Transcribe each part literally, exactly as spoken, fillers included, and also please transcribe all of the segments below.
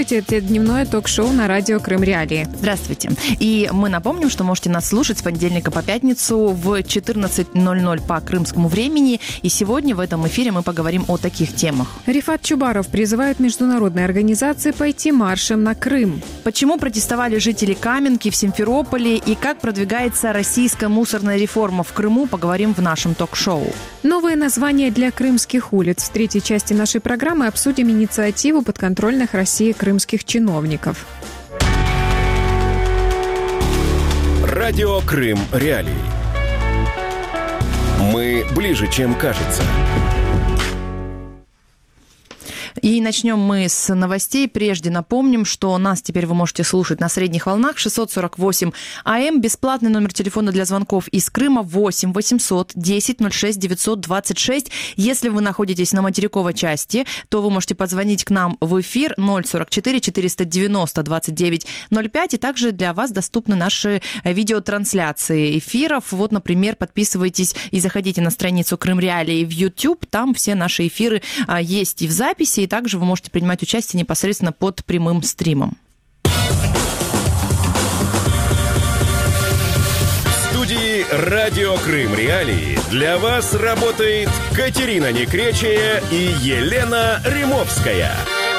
Здравствуйте, это дневное ток-шоу на радио Крым Реалии. Здравствуйте. И мы напомним, что можете нас слушать с понедельника по пятницу в четырнадцать ноль ноль по крымскому времени. И сегодня в этом эфире мы поговорим о таких темах. Рифат Чубаров призывает международные организации пойти маршем на Крым. Почему протестовали жители Каменки в Симферополе и как продвигается российская мусорная реформа в Крыму, поговорим в нашем ток-шоу. Новые названия для крымских улиц. В третьей части нашей программы обсудим инициативу подконтрольных России крымских чиновников. Радио Крым Реалии. Мы ближе, чем кажется. И начнем мы с новостей. Прежде напомним, что нас теперь вы можете слушать на средних волнах шестьсот сорок восемь АМ. Бесплатный номер телефона для звонков из Крыма восемь восемьсот десять ноль шесть девятьсот двадцать шесть. Если вы находитесь на материковой части, то вы можете позвонить к нам в эфир ноль сорок четыре четыреста девяносто двадцать девять ноль пять. И также для вас доступны наши видеотрансляции эфиров. Вот, например, подписывайтесь и заходите на страницу Крым Реалии в YouTube. Там все наши эфиры есть и в записи, и также вы можете принимать участие непосредственно под прямым стримом. В студии «Радио Крым Реалии» для вас работает Катерина Некречия и Елена Римовская.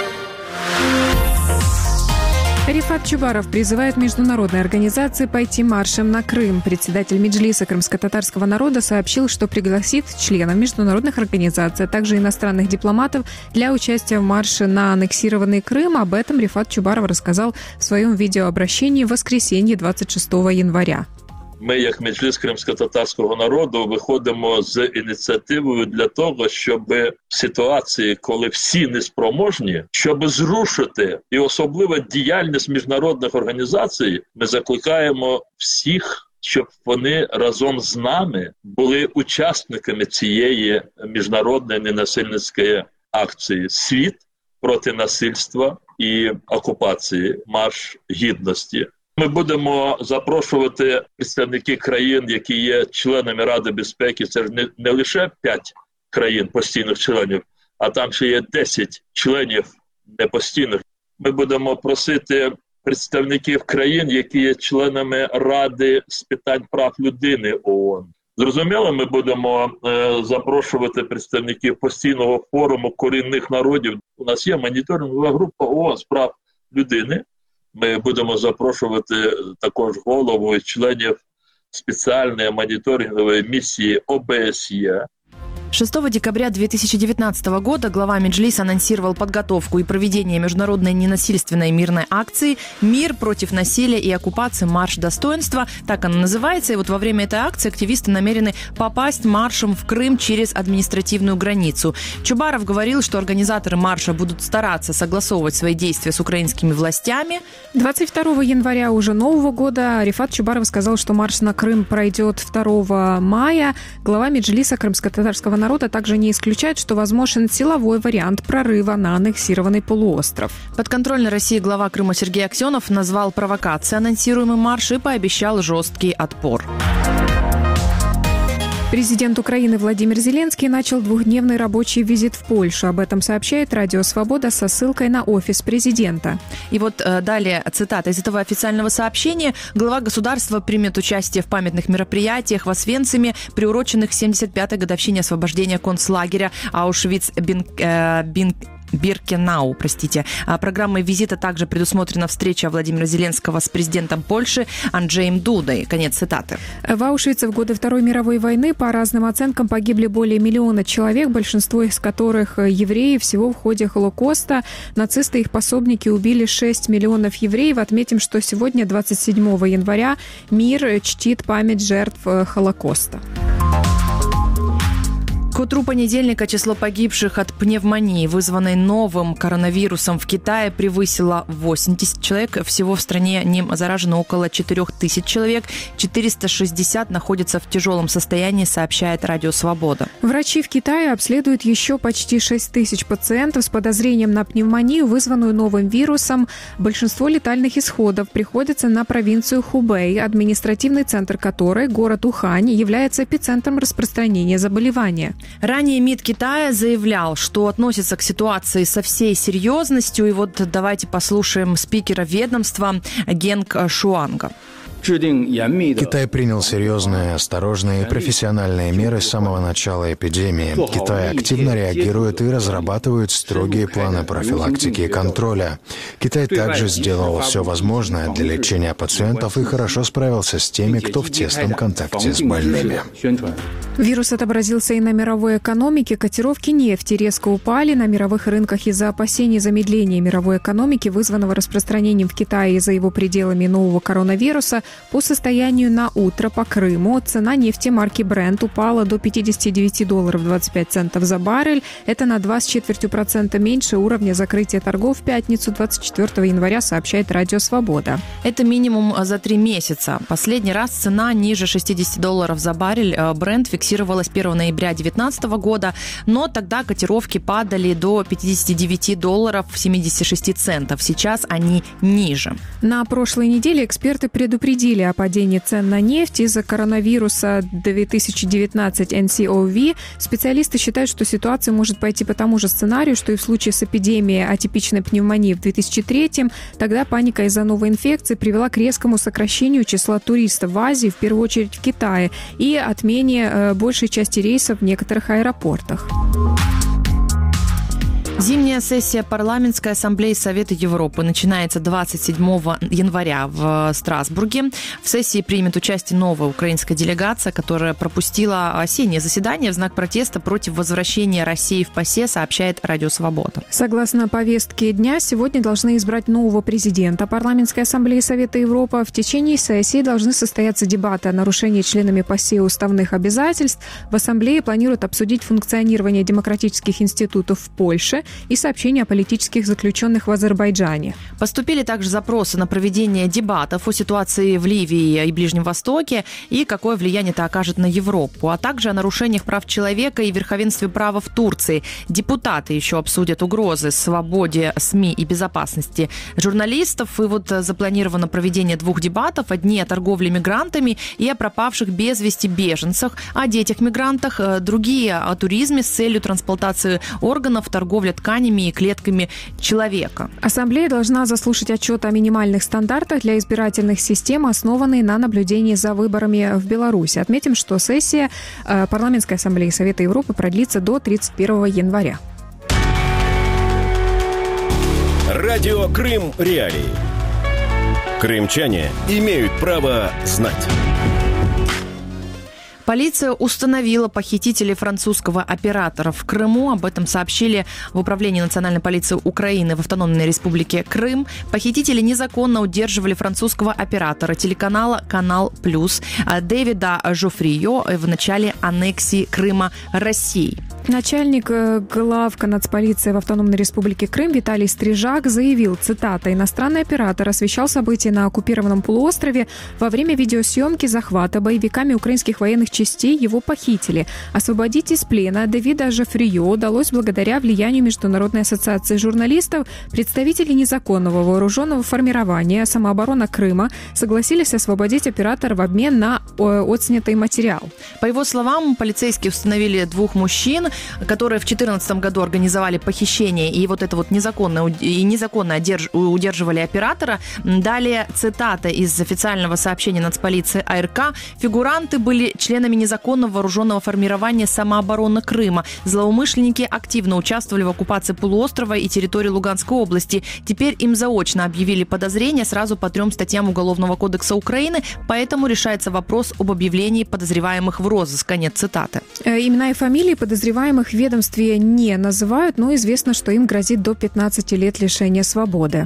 Рифат Чубаров призывает международные организации пойти маршем на Крым. Председатель Меджлиса крымско-татарского народа сообщил, что пригласит членов международных организаций, а также иностранных дипломатов для участия в марше на аннексированный Крым. Об этом Рифат Чубаров рассказал в своем видеообращении в воскресенье двадцять шестого января. Ми, як Меджліс кримсько-татарського народу, виходимо з ініціативою для того, щоб в ситуації, коли всі неспроможні, щоб зрушити, і особливо діяльність міжнародних організацій, ми закликаємо всіх, щоб вони разом з нами були учасниками цієї міжнародної ненасильницької акції «Світ проти насильства і окупації. Марш гідності». Ми будемо запрошувати представників країн, які є членами Ради безпеки. Це ж не, не лише п'ять країн постійних членів, а там ще є десять членів непостійних. Ми будемо просити представників країн, які є членами Ради з питань прав людини ООН. Зрозуміло, ми будемо е, запрошувати представників постійного форуму корінних народів. У нас є моніторингова група ООН з прав людини. Ми будемо запрошувати також голову і членів спеціальної моніторингової місії О Б С Е. шестого декабря две тысячи девятнадцатого года глава Меджлиса анонсировал подготовку и проведение международной ненасильственной мирной акции «Мир против насилия и оккупации. Марш достоинства». Так она называется. И вот во время этой акции активисты намерены попасть маршем в Крым через административную границу. Чубаров говорил, что организаторы марша будут стараться согласовывать свои действия с украинскими властями. двадцать второго января уже нового года Рифат Чубаров сказал, что марш на Крым пройдет второго мая. Глава Меджлиса крымско-татарского народа также не исключает, что возможен силовой вариант прорыва на аннексированный полуостров. Подконтрольный России глава Крыма Сергей Аксенов назвал провокацией анонсируемый марш и пообещал жесткий отпор. Президент Украины Владимир Зеленский начал двухдневный рабочий визит в Польшу. Об этом сообщает Радио Свобода со ссылкой на офис президента. И вот э, далее цитата из этого официального сообщения. Глава государства примет участие в памятных мероприятиях в Освенциме, приуроченных семьдесят пятой годовщине освобождения концлагеря Аушвиц-Биркенау. Биркенау, простите. Программой визита также предусмотрена встреча Владимира Зеленского с президентом Польши Анджеем Дудой. Конец цитаты. В Аушвице в годы Второй мировой войны по разным оценкам погибли более миллиона человек, большинство из которых евреи. Всего в ходе Холокоста нацисты и их пособники убили шесть миллионов евреев. Отметим, что сегодня, двадцать седьмого января, мир чтит память жертв Холокоста. К утру понедельника число погибших от пневмонии, вызванной новым коронавирусом в Китае, превысило восемьдесят человек. Всего в стране ним заражено около четыре тысячи человек. четыреста шестьдесят находятся в тяжелом состоянии, сообщает Радио Свобода. Врачи в Китае обследуют еще почти шесть тысяч пациентов с подозрением на пневмонию, вызванную новым вирусом. Большинство летальных исходов приходится на провинцию Хубэй, административный центр которой, город Ухань, является эпицентром распространения заболевания. Ранее МИД Китая заявлял, что относится к ситуации со всей серьезностью. И вот давайте послушаем спикера ведомства Генг Шуанга. Китай принял серьезные, осторожные и профессиональные меры с самого начала эпидемии. Китай активно реагирует и разрабатывает строгие планы профилактики и контроля. Китай также сделал все возможное для лечения пациентов и хорошо справился с теми, кто в тесном контакте с больными. Вирус отобразился и на мировой экономике. Котировки нефти резко упали на мировых рынках из-за опасений замедления мировой экономики, вызванного распространением в Китае за его пределами нового коронавируса. По состоянию на утро по Крыму цена нефти марки Brent упала до пятьдесят девять долларов двадцать пять центов за баррель. Это на два с четвертью процента меньше уровня закрытия торгов в пятницу двадцать четвёртого января, сообщает Радио Свобода. Это минимум за три месяца. Последний раз цена ниже шестьдесят долларов за баррель Brent фиксировалась первого ноября две тысячи девятнадцатого года, но тогда котировки падали до пятьдесят девять долларов семьдесят шесть центов. Сейчас они ниже. На прошлой неделе эксперты предупредили о падении цен на нефть из-за коронавируса две тысячи девятнадцать эн си о ви. Специалисты считают, что ситуация может пойти по тому же сценарию, что и в случае с эпидемией атипичной пневмонии в две тысячи третьем. Тогда паника из-за новой инфекции привела к резкому сокращению числа туристов в Азии, в первую очередь в Китае, и отмене э, большей части рейсов в некоторых аэропортах. Зимняя сессия парламентской ассамблеи Совета Европы начинается двадцать седьмого января в Страсбурге. В сессии примет участие новая украинская делегация, которая пропустила осеннее заседание в знак протеста против возвращения России в ПАСЕ, сообщает Радио Свобода. Согласно повестке дня, сегодня должны избрать нового президента парламентской ассамблеи Совета Европы. В течение сессии должны состояться дебаты о нарушении членами ПАСЕ уставных обязательств. В ассамблее планируют обсудить функционирование демократических институтов в Польше и сообщения о политических заключенных в Азербайджане. Поступили также запросы на проведение дебатов о ситуации в Ливии и Ближнем Востоке и какое влияние это окажет на Европу, а также о нарушениях прав человека и верховенстве права в Турции. Депутаты еще обсудят угрозы свободе СМИ и безопасности журналистов. И вот запланировано проведение двух дебатов. Одни о торговле мигрантами и о пропавших без вести беженцах, о детях-мигрантах, другие о туризме с целью трансплантации органов, торговля тканями и клетками человека. Ассамблея должна заслушать отчет о минимальных стандартах для избирательных систем, основанные на наблюдении за выборами в Беларуси. Отметим, что сессия Парламентской ассамблеи Совета Европы продлится до тридцать первого января. Радио Крым Реалии. Крымчане имеют право знать. Полиция установила похитителей французского оператора в Крыму. Об этом сообщили в Управлении национальной полиции Украины в Автономной Республике Крым. Похитители незаконно удерживали французского оператора телеканала «Канал Плюс» Дэвида Жофрио в начале аннексии Крыма России. Начальник главка нацполиции в Автономной Республике Крым Виталий Стрижак заявил, цитата, «Иностранный оператор освещал события на оккупированном полуострове. Во время видеосъемки захвата боевиками украинских военных частей его похитили. Освободить из плена Дэвида Жофрио удалось благодаря влиянию Международной ассоциации журналистов. Представители незаконного вооруженного формирования «Самооборона Крыма» согласились освободить оператора в обмен на отснятый материал». По его словам, полицейские установили двух мужчин, которые в две тысячи четырнадцатом году организовали похищение и вот это вот незаконно, и незаконно удерживали оператора. Далее цитата из официального сообщения нацполиции АРК. «Фигуранты были членами незаконного вооруженного формирования «Самооборона Крыма». Злоумышленники активно участвовали в оккупации полуострова и территории Луганской области. Теперь им заочно объявили подозрения сразу по трем статьям Уголовного кодекса Украины, поэтому решается вопрос об объявлении подозреваемых в розыск». Конец цитаты. Имена и фамилии подозреваемых в ведомстве не называют, но известно, что им грозит до пятнадцати лет лишения свободы.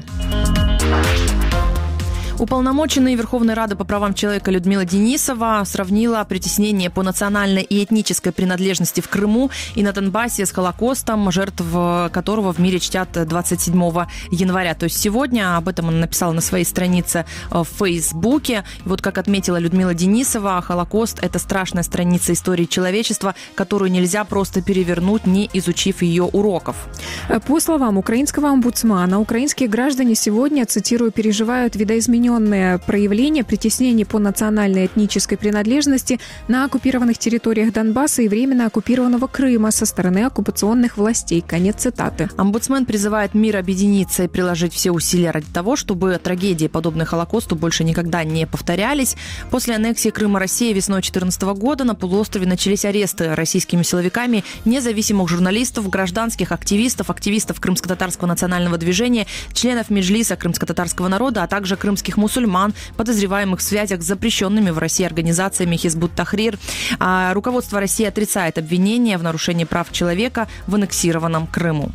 Уполномоченная Верховной Рады по правам человека Людмила Денисова сравнила притеснение по национальной и этнической принадлежности в Крыму и на Донбассе с Холокостом, жертв которого в мире чтят двадцать седьмого января. То есть сегодня об этом она написала на своей странице в Фейсбуке. И вот как отметила Людмила Денисова, Холокост – это страшная страница истории человечества, которую нельзя просто перевернуть, не изучив ее уроков. По словам украинского омбудсмана, украинские граждане сегодня, цитирую, переживают видоизмененные распространенные проявления притеснений по национальной и этнической принадлежности на оккупированных территориях Донбасса и временно оккупированного Крыма со стороны оккупационных властей. Конец цитаты. Омбудсмен призывает мир объединиться и приложить все усилия ради того, чтобы трагедии, подобные Холокосту, больше никогда не повторялись. После аннексии Крыма России весной две тысячи четырнадцатого года на полуострове начались аресты российскими силовиками независимых журналистов, гражданских активистов, активистов крымско-татарского национального движения, членов Меджлиса крымско-татарского народа, а также крымских мусульман, подозреваемых в связях с запрещенными в России организациями Хизбут Тахрир. А руководство России отрицает обвинения в нарушении прав человека в аннексированном Крыму.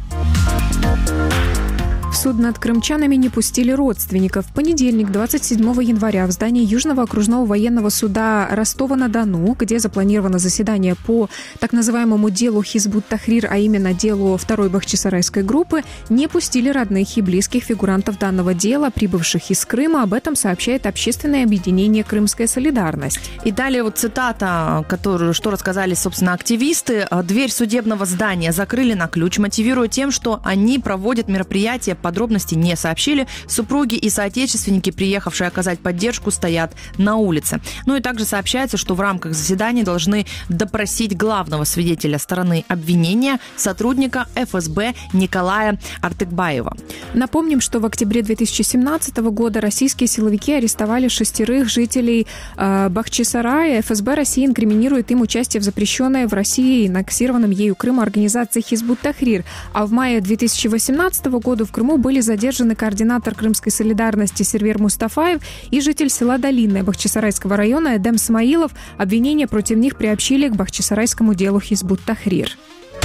В суд над крымчанами не пустили родственников. В понедельник, двадцать седьмого января, в здании Южного окружного военного суда Ростова-на-Дону, где запланировано заседание по так называемому делу Хизбут Тахрир, а именно делу второй бахчисарайской группы, не пустили родных и близких фигурантов данного дела, прибывших из Крыма. Об этом сообщает общественное объединение «Крымская солидарность». И далее вот цитата, которую, что рассказали, собственно, активисты. Дверь судебного здания закрыли на ключ, мотивируя тем, что они проводят мероприятия, подробности не сообщили. Супруги и соотечественники, приехавшие оказать поддержку, стоят на улице. Ну и также сообщается, что в рамках заседания должны допросить главного свидетеля стороны обвинения, сотрудника эф эс бэ Николая Артыкбаева. Напомним, что в октябре две тысячи семнадцатого года российские силовики арестовали шестерых жителей э, Бахчисарая. эф эс бэ России инкриминирует им участие в запрещенной в России и аннексированном ею Крыму организации Хизбут Тахрир. А в мае две тысячи восемнадцатого года в Крыму были задержаны координатор Крымской солидарности Сервер Мустафаев и житель села Долинное Бахчисарайского района Эдем Смаилов. Обвинения против них приобщили к бахчисарайскому делу Хизбут Тахрир.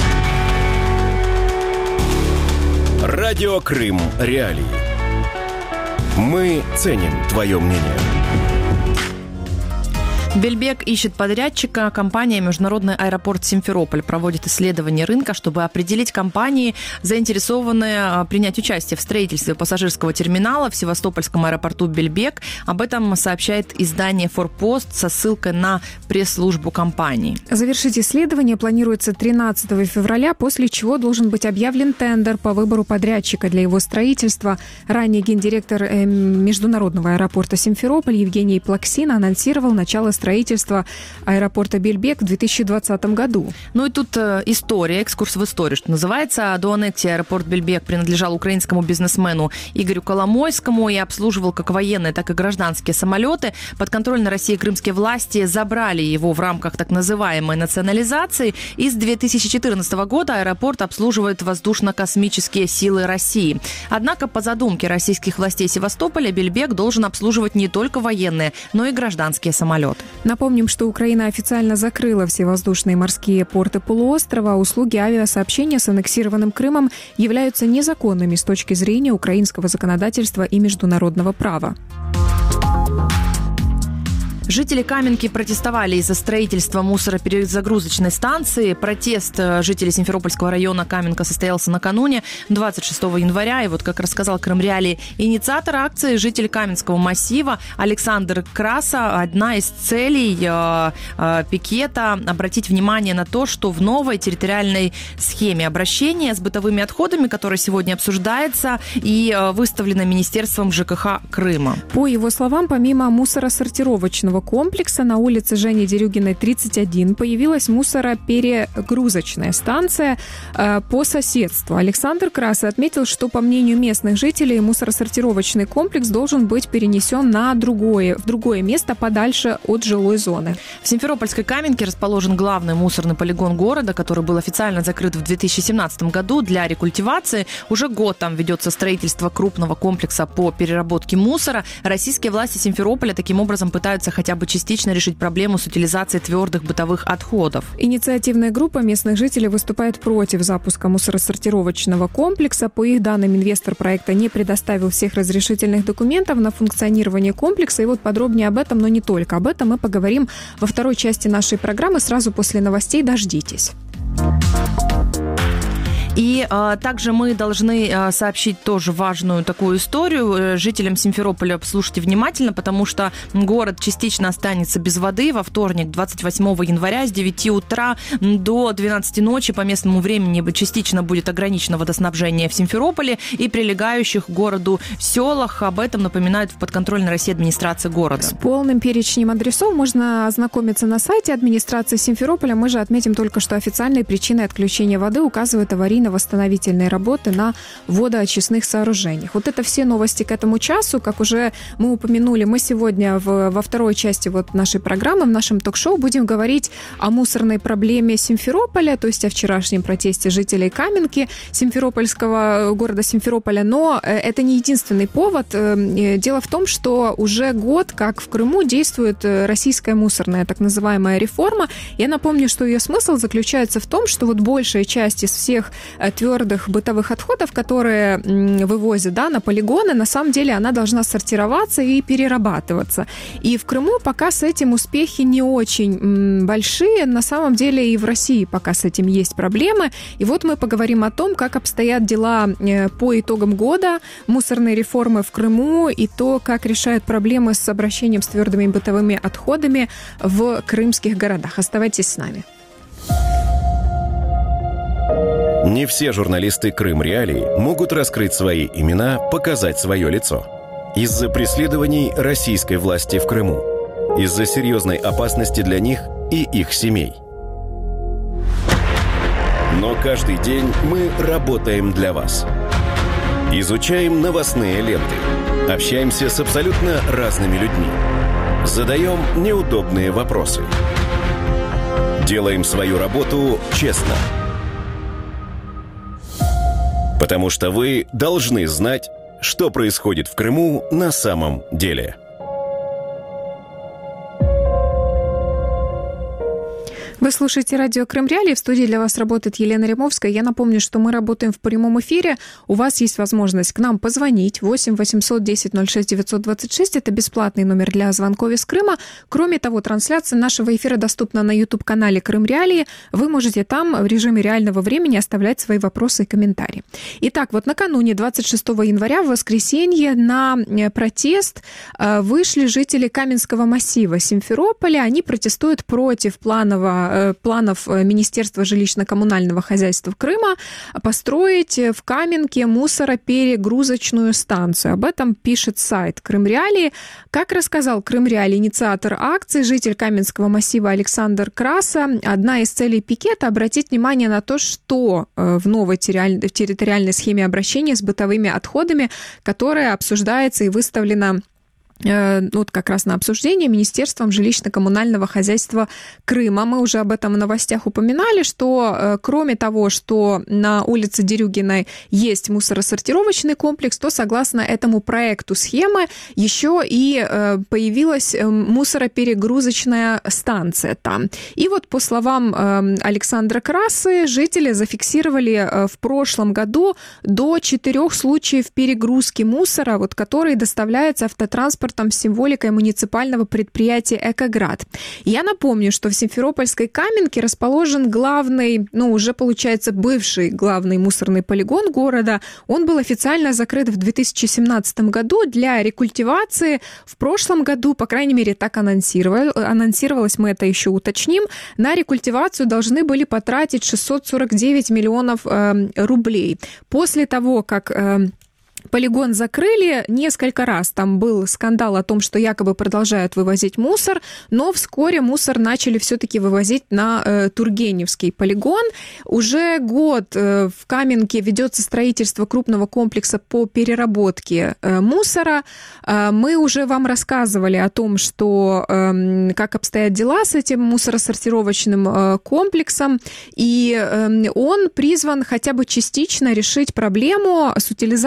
Радио Крым. Реалии. Мы ценим твое мнение. Бельбек ищет подрядчика. Компания «Международный аэропорт Симферополь» проводит исследование рынка, чтобы определить компании, заинтересованные принять участие в строительстве пассажирского терминала в Севастопольском аэропорту Бельбек. Об этом сообщает издание «Форпост» со ссылкой на пресс-службу компании. Завершить исследование планируется тринадцатого февраля, после чего должен быть объявлен тендер по выбору подрядчика для его строительства. Ранее гендиректор э, Международного аэропорта Симферополь Евгений Плаксин анонсировал начало строительства строительства аэропорта Бельбек в две тысячи двадцатом году. Ну и тут э, история, экскурс в историю, что называется. До аннексии аэропорт Бельбек принадлежал украинскому бизнесмену Игорю Коломойскому и обслуживал как военные, так и гражданские самолеты. Подконтрольные России крымские власти забрали его в рамках так называемой национализации. И с две тысячи четырнадцатого года аэропорт обслуживает воздушно-космические силы России. Однако по задумке российских властей Севастополя Бельбек должен обслуживать не только военные, но и гражданские самолеты. Напомним, что Украина официально закрыла все воздушные и морские порты полуострова, а услуги авиасообщения с аннексированным Крымом являются незаконными с точки зрения украинского законодательства и международного права. Жители Каменки протестовали из-за строительства мусороперезагрузочной станции. Протест жителей Симферопольского района Каменка состоялся накануне, двадцать шестого января. И вот, как рассказал Крым Реалии, инициатор акции, житель Каменского массива Александр Краса. Одна из целей э, э, пикета – обратить внимание на то, что в новой территориальной схеме обращения с бытовыми отходами, которая сегодня обсуждается и э, выставлена Министерством ЖКХ Крыма. По его словам, помимо мусоросортировочного комплекса на улице Жени Дерюгиной, тридцать один, появилась мусороперегрузочная станция э, по соседству. Александр Краса отметил, что, по мнению местных жителей, мусоросортировочный комплекс должен быть перенесен на другое, в другое место подальше от жилой зоны. В Симферопольской Каменке расположен главный мусорный полигон города, который был официально закрыт в две тысячи семнадцатом году для рекультивации. Уже год там ведется строительство крупного комплекса по переработке мусора. Российские власти Симферополя таким образом пытаются хотя бы частично решить проблему с утилизацией твердых бытовых отходов. Инициативная группа местных жителей выступает против запуска мусоросортировочного комплекса. По их данным, инвестор проекта не предоставил всех разрешительных документов на функционирование комплекса. И вот подробнее об этом, но не только об этом, мы поговорим во второй части нашей программы сразу после новостей. Дождитесь. И а, также мы должны а, сообщить тоже важную такую историю жителям Симферополя. Слушайте внимательно, потому что город частично останется без воды во вторник, двадцать восьмого января с девяти утра до двенадцати ночи по местному времени частично будет ограничено водоснабжение в Симферополе и прилегающих к городу селах. Об этом напоминает в подконтрольной России администрации города. С полным перечнем адресов можно ознакомиться на сайте администрации Симферополя. Мы же отметим только, что официальной причиной отключения воды указывают аварийно-восстановительные работы на водоочистных сооружениях. Вот это все новости к этому часу. Как уже мы упомянули, мы сегодня в, во второй части вот нашей программы, в нашем ток-шоу будем говорить о муторной проблеме Симферополя, то есть о вчерашнем протесте жителей Каменки, Симферопольского города Симферополя. Но это не единственный повод. Дело в том, что уже год, как в Крыму, действует российская мусорная так называемая реформа. Я напомню, что ее смысл заключается в том, что вот большая часть из всех твердых бытовых отходов, которые вывозят, да, на полигоны, на самом деле она должна сортироваться и перерабатываться. И в Крыму пока с этим успехи не очень большие. На самом деле и в России пока с этим есть проблемы. И вот мы поговорим о том, как обстоят дела по итогам года мусорной реформы в Крыму и то, как решают проблемы с обращением с твердыми бытовыми отходами в крымских городах. Оставайтесь с нами. Не все журналисты Крым Реалий могут раскрыть свои имена, показать свое лицо. Из-за преследований российской власти в Крыму. Из-за серьезной опасности для них и их семей. Но каждый день мы работаем для вас. Изучаем новостные ленты. Общаемся с абсолютно разными людьми. Задаем неудобные вопросы. Делаем свою работу честно. Потому что вы должны знать, что происходит в Крыму на самом деле. Вы слушаете радио Крым Реалии. В студии для вас работает Елена Римовская. Я напомню, что мы работаем в прямом эфире. У вас есть возможность к нам позвонить. восемь восемьсот десять ноль шесть девятьсот двадцать шесть. Это бесплатный номер для звонков из Крыма. Кроме того, трансляция нашего эфира доступна на YouTube-канале Крым Реалии. Вы можете там в режиме реального времени оставлять свои вопросы и комментарии. Итак, вот накануне двадцать шестого января, в воскресенье, на протест вышли жители Каменского массива Симферополя. Они протестуют против планового планов Министерства жилищно-коммунального хозяйства Крыма построить в Каменке мусороперегрузочную станцию. Об этом пишет сайт Крым Реалии. Как рассказал Крым Реалии инициатор акции, житель Каменского массива Александр Краса, одна из целей пикета — обратить внимание на то, что в новой территориальной схеме обращения с бытовыми отходами, которая обсуждается и выставлена вот как раз на обсуждение Министерством жилищно-коммунального хозяйства Крыма. Мы уже об этом в новостях упоминали, что кроме того, что на улице Дерюгиной есть мусоросортировочный комплекс, то согласно этому проекту схемы еще и появилась мусороперегрузочная станция там. И вот по словам Александра Красы, жители зафиксировали в прошлом году до четырех случаев перегрузки мусора, вот, который доставляется автотранспортом с символикой муниципального предприятия «Экоград». Я напомню, что в Симферопольской Каменке расположен главный, ну, уже, получается, бывший главный мусорный полигон города. Он был официально закрыт в две тысячи семнадцатом году для рекультивации. В прошлом году, по крайней мере, так анонсировалось, анонсировалось, мы это еще уточним, на рекультивацию должны были потратить шестьсот сорок девять миллионов э, рублей. После того, как... Э, Полигон закрыли несколько раз. Там был скандал о том, что якобы продолжают вывозить мусор, но вскоре мусор начали все-таки вывозить на э, Тургеневский полигон. Уже год э, в Каменке ведется строительство крупного комплекса по переработке э, мусора. Э, мы уже вам рассказывали о том, что э, как обстоят дела с этим мусоросортировочным э, комплексом, и э, он призван хотя бы частично решить проблему с утилизацией твердых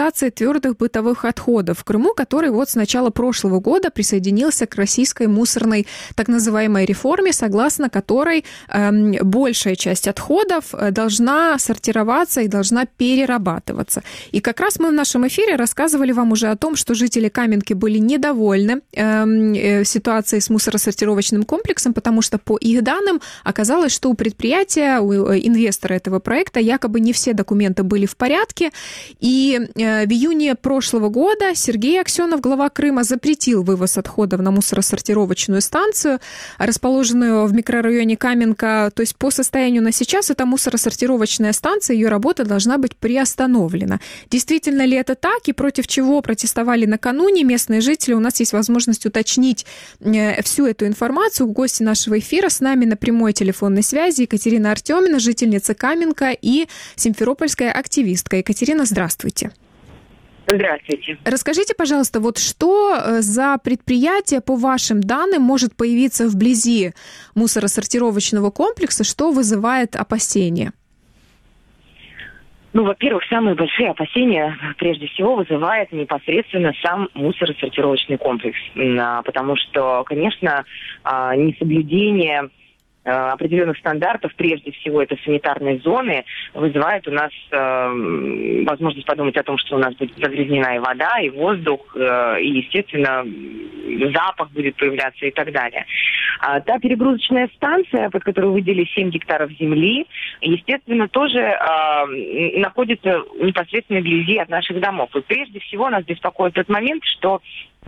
твердых бытовых отходов в Крыму, который вот с начала прошлого года присоединился к российской мусорной так называемой реформе, согласно которой э, большая часть отходов должна сортироваться и должна перерабатываться. И как раз мы в нашем эфире рассказывали вам уже о том, что жители Каменки были недовольны э, ситуацией с мусоросортировочным комплексом, потому что по их данным оказалось, что у предприятия, у инвестора этого проекта якобы не все документы были в порядке. И э, в июне прошлого года Сергей Аксенов, глава Крыма, запретил вывоз отходов на мусоросортировочную станцию, расположенную в микрорайоне Каменка. То есть по состоянию на сейчас эта мусоросортировочная станция, ее работа должна быть приостановлена. Действительно ли это так и против чего протестовали накануне местные жители? У нас есть возможность уточнить э, всю эту информацию. Гости нашего эфира с нами на прямой телефонной связи Екатерина Артемина, жительница Каменка и симферопольская активистка. Екатерина, здравствуйте. Здравствуйте. Расскажите, пожалуйста, вот что за предприятие, по вашим данным, может появиться вблизи мусоросортировочного комплекса, что вызывает опасения? Ну, во-первых, самые большие опасения, прежде всего, вызывает непосредственно сам мусоросортировочный комплекс. Потому что, конечно, несоблюдение определенных стандартов, прежде всего это санитарные зоны, вызывает у нас э, возможность подумать о том, что у нас будет загрязнена и вода, и воздух, э, и, естественно, запах будет появляться и так далее. А та перегрузочная станция, под которую выделили семь гектаров земли, естественно, тоже э, находится непосредственно вблизи от наших домов. И прежде всего нас беспокоит тот момент, что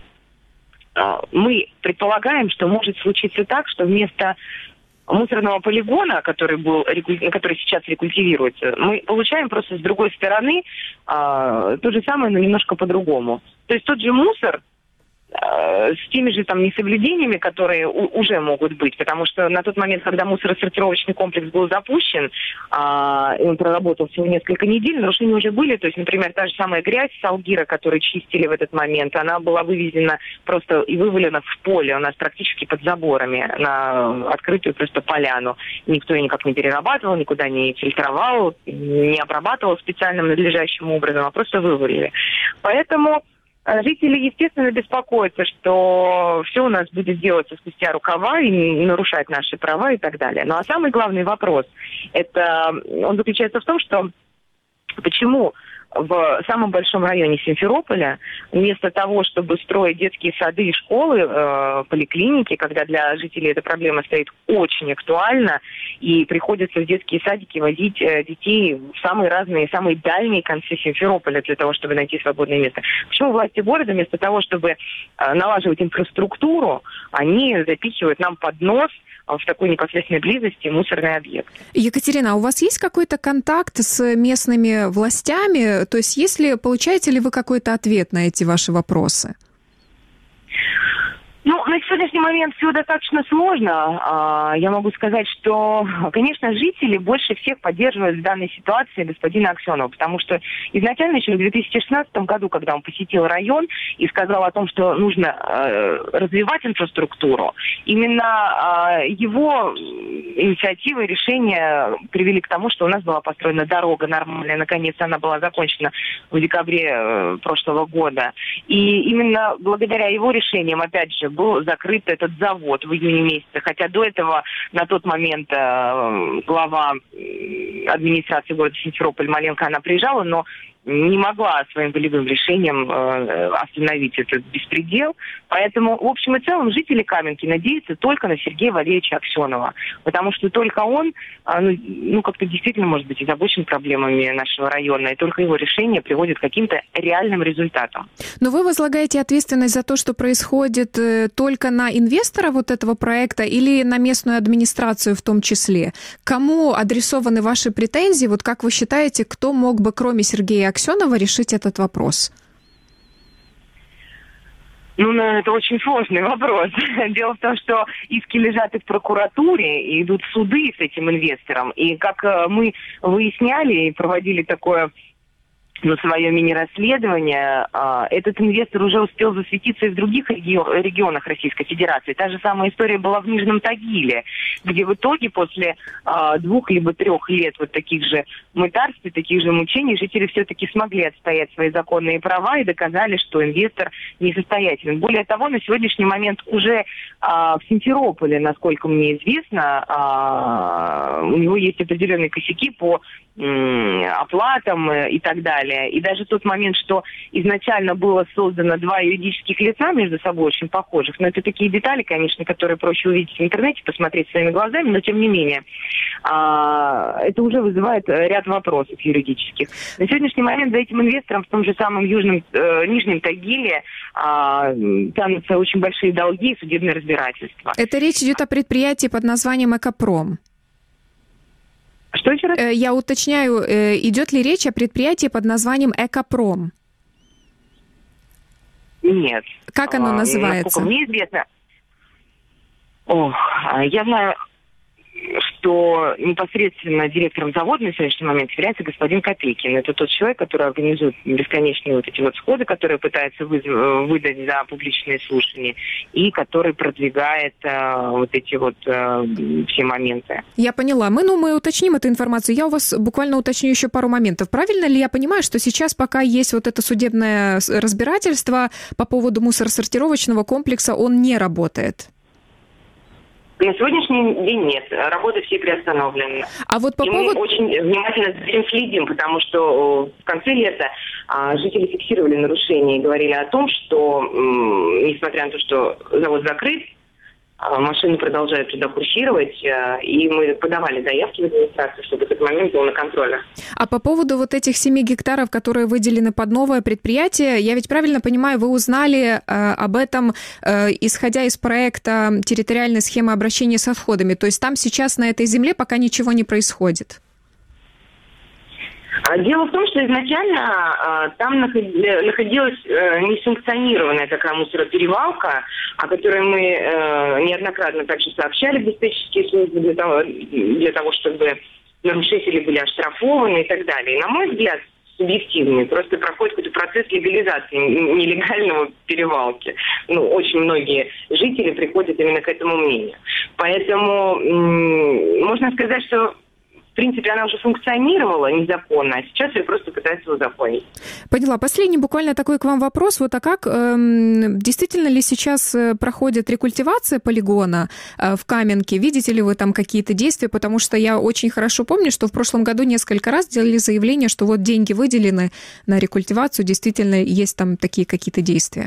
э, мы предполагаем, что может случиться так, что вместо мусорного полигона, который был, который сейчас рекультивируется, мы получаем просто с другой стороны а, то же самое, но немножко по-другому. То есть тот же мусор а, с теми же там несоблюдениями, которые у, уже могут быть, потому что на тот момент, когда мусоросортировочный комплекс был запущен, а, и он проработал всего несколько недель, нарушения уже были. То есть, например, та же самая грязь с Алгира, которую чистили в этот момент, она была вывезена просто и вывалена в поле у нас практически под заборами на открытую просто поляну. Никто ее никак не перерабатывал, никуда не фильтровал, не обрабатывал специальным надлежащим образом, а просто вывалили. Поэтому жители, естественно, беспокоятся, что все у нас будет делаться спустя рукава и нарушать наши права и так далее. Ну а самый главный вопрос, это, он заключается в том, что почему в самом большом районе Симферополя вместо того, чтобы строить детские сады и школы, э, поликлиники, когда для жителей эта проблема стоит очень актуально, и приходится в детские садики возить э, детей в самые разные, самые дальние концы Симферополя для того, чтобы найти свободное место. Почему власти города вместо того, чтобы э, налаживать инфраструктуру, они запихивают нам под нос в такой непосредственной близости мусорный объект. Екатерина, а у вас есть какой-то контакт с местными властями? То есть, если получаете ли вы какой-то ответ на эти ваши вопросы? Ну, на сегодняшний момент все достаточно сложно. Я могу сказать, что, конечно, жители больше всех поддерживают в данной ситуации господина Аксенова, потому что изначально еще в две тысячи шестнадцатом году, когда он посетил район и сказал о том, что нужно развивать инфраструктуру, именно его инициативы и решения привели к тому, что у нас была построена дорога нормальная, наконец она была закончена в декабре прошлого года. И именно благодаря его решениям, опять же, был закрыт этот завод в июне месяце, хотя до этого на тот момент э, глава администрации города Симферополь Маленко, она приезжала, но не могла своим волевым решением э, остановить этот беспредел. Поэтому, в общем и целом, жители Каменки надеются только на Сергея Валерьевича Аксенова, потому что только он, э, ну, ну, как-то действительно, может быть, озабочен проблемами нашего района, и только его решение приводит к каким-то реальным результатам. Но вы возлагаете ответственность за то, что происходит, э, только на инвестора вот этого проекта или на местную администрацию в том числе? Кому адресованы ваши претензии? Вот как вы считаете, кто мог бы, кроме Сергея Аксенова, решить этот вопрос? Ну, это очень сложный вопрос. Дело в том, что иски лежат и в прокуратуре, и идут суды с этим инвестором. И как мы выясняли и проводили такое на свое мини-расследование. Этот инвестор уже успел засветиться и в других регионах Российской Федерации. Та же самая история была в Нижнем Тагиле, где в итоге после двух либо трех лет вот таких же мытарств и таких же мучений жители все-таки смогли отстоять свои законные права и доказали, что инвестор несостоятелен. Более того, на сегодняшний момент уже в Симферополе, насколько мне известно, у него есть определенные косяки по оплатам и так далее. И даже тот момент, что изначально было создано два юридических лица между собой очень похожих, но это такие детали, конечно, которые проще увидеть в интернете, посмотреть своими глазами, но тем не менее, это уже вызывает ряд вопросов юридических. На сегодняшний момент за этим инвестором в том же самом Южном, э, Нижнем Тагиле тянутся очень большие долги и судебное разбирательство. Это речь идет о предприятии под названием «Экопром». Что еще раз? Я уточняю, идет ли речь о предприятии под названием «Экопром»? Нет. Как оно называется? Насколько мне известно. Ох, я знаю, что непосредственно директором завода на сегодняшний момент является господин Копейкин. Это тот человек, который организует бесконечные вот эти вот сходы, которые пытается вы, выдать за публичные слушания, и который продвигает э, вот эти вот э, все моменты. Я поняла. Мы, ну, мы уточним эту информацию. Я у вас буквально уточню еще пару моментов. Правильно ли я понимаю, что сейчас, пока есть вот это судебное разбирательство по поводу мусоросортировочного комплекса, он не работает? На сегодняшний день нет. Работы все приостановлены. А вот по и поводу... мы очень внимательно за этим следим, потому что в конце лета а, жители фиксировали нарушения и говорили о том, что, м, несмотря на то, что завод закрыт, а, машины продолжают туда курсировать, а, и мы подавали заявки в администрацию, чтобы этот момент был на контроле. А по поводу вот этих семи гектаров, которые выделены под новое предприятие, я ведь правильно понимаю, вы узнали э, об этом, э, исходя из проекта территориальной схемы обращения с отходами, то есть там сейчас на этой земле пока ничего не происходит? Дело в том, что изначально а, там находилась а, несанкционированная такая мусороперевалка, о которой мы а, неоднократно также сообщали в диспетчерские службы для того, для того, чтобы нарушители были оштрафованы и так далее. И, на мой взгляд, субъективный, просто проходит какой-то процесс легализации нелегального перевалки. Ну, очень многие жители приходят именно к этому мнению. Поэтому м- можно сказать, что в принципе, она уже функционировала незаконно, а сейчас ее просто пытаются узаконить. Поняла. Последний буквально такой к вам вопрос. Вот а как, эм, действительно ли сейчас проходит рекультивация полигона э, в Каменке? Видите ли вы там какие-то действия? Потому что я очень хорошо помню, что в прошлом году несколько раз делали заявление, что вот деньги выделены на рекультивацию, действительно есть там такие какие-то действия.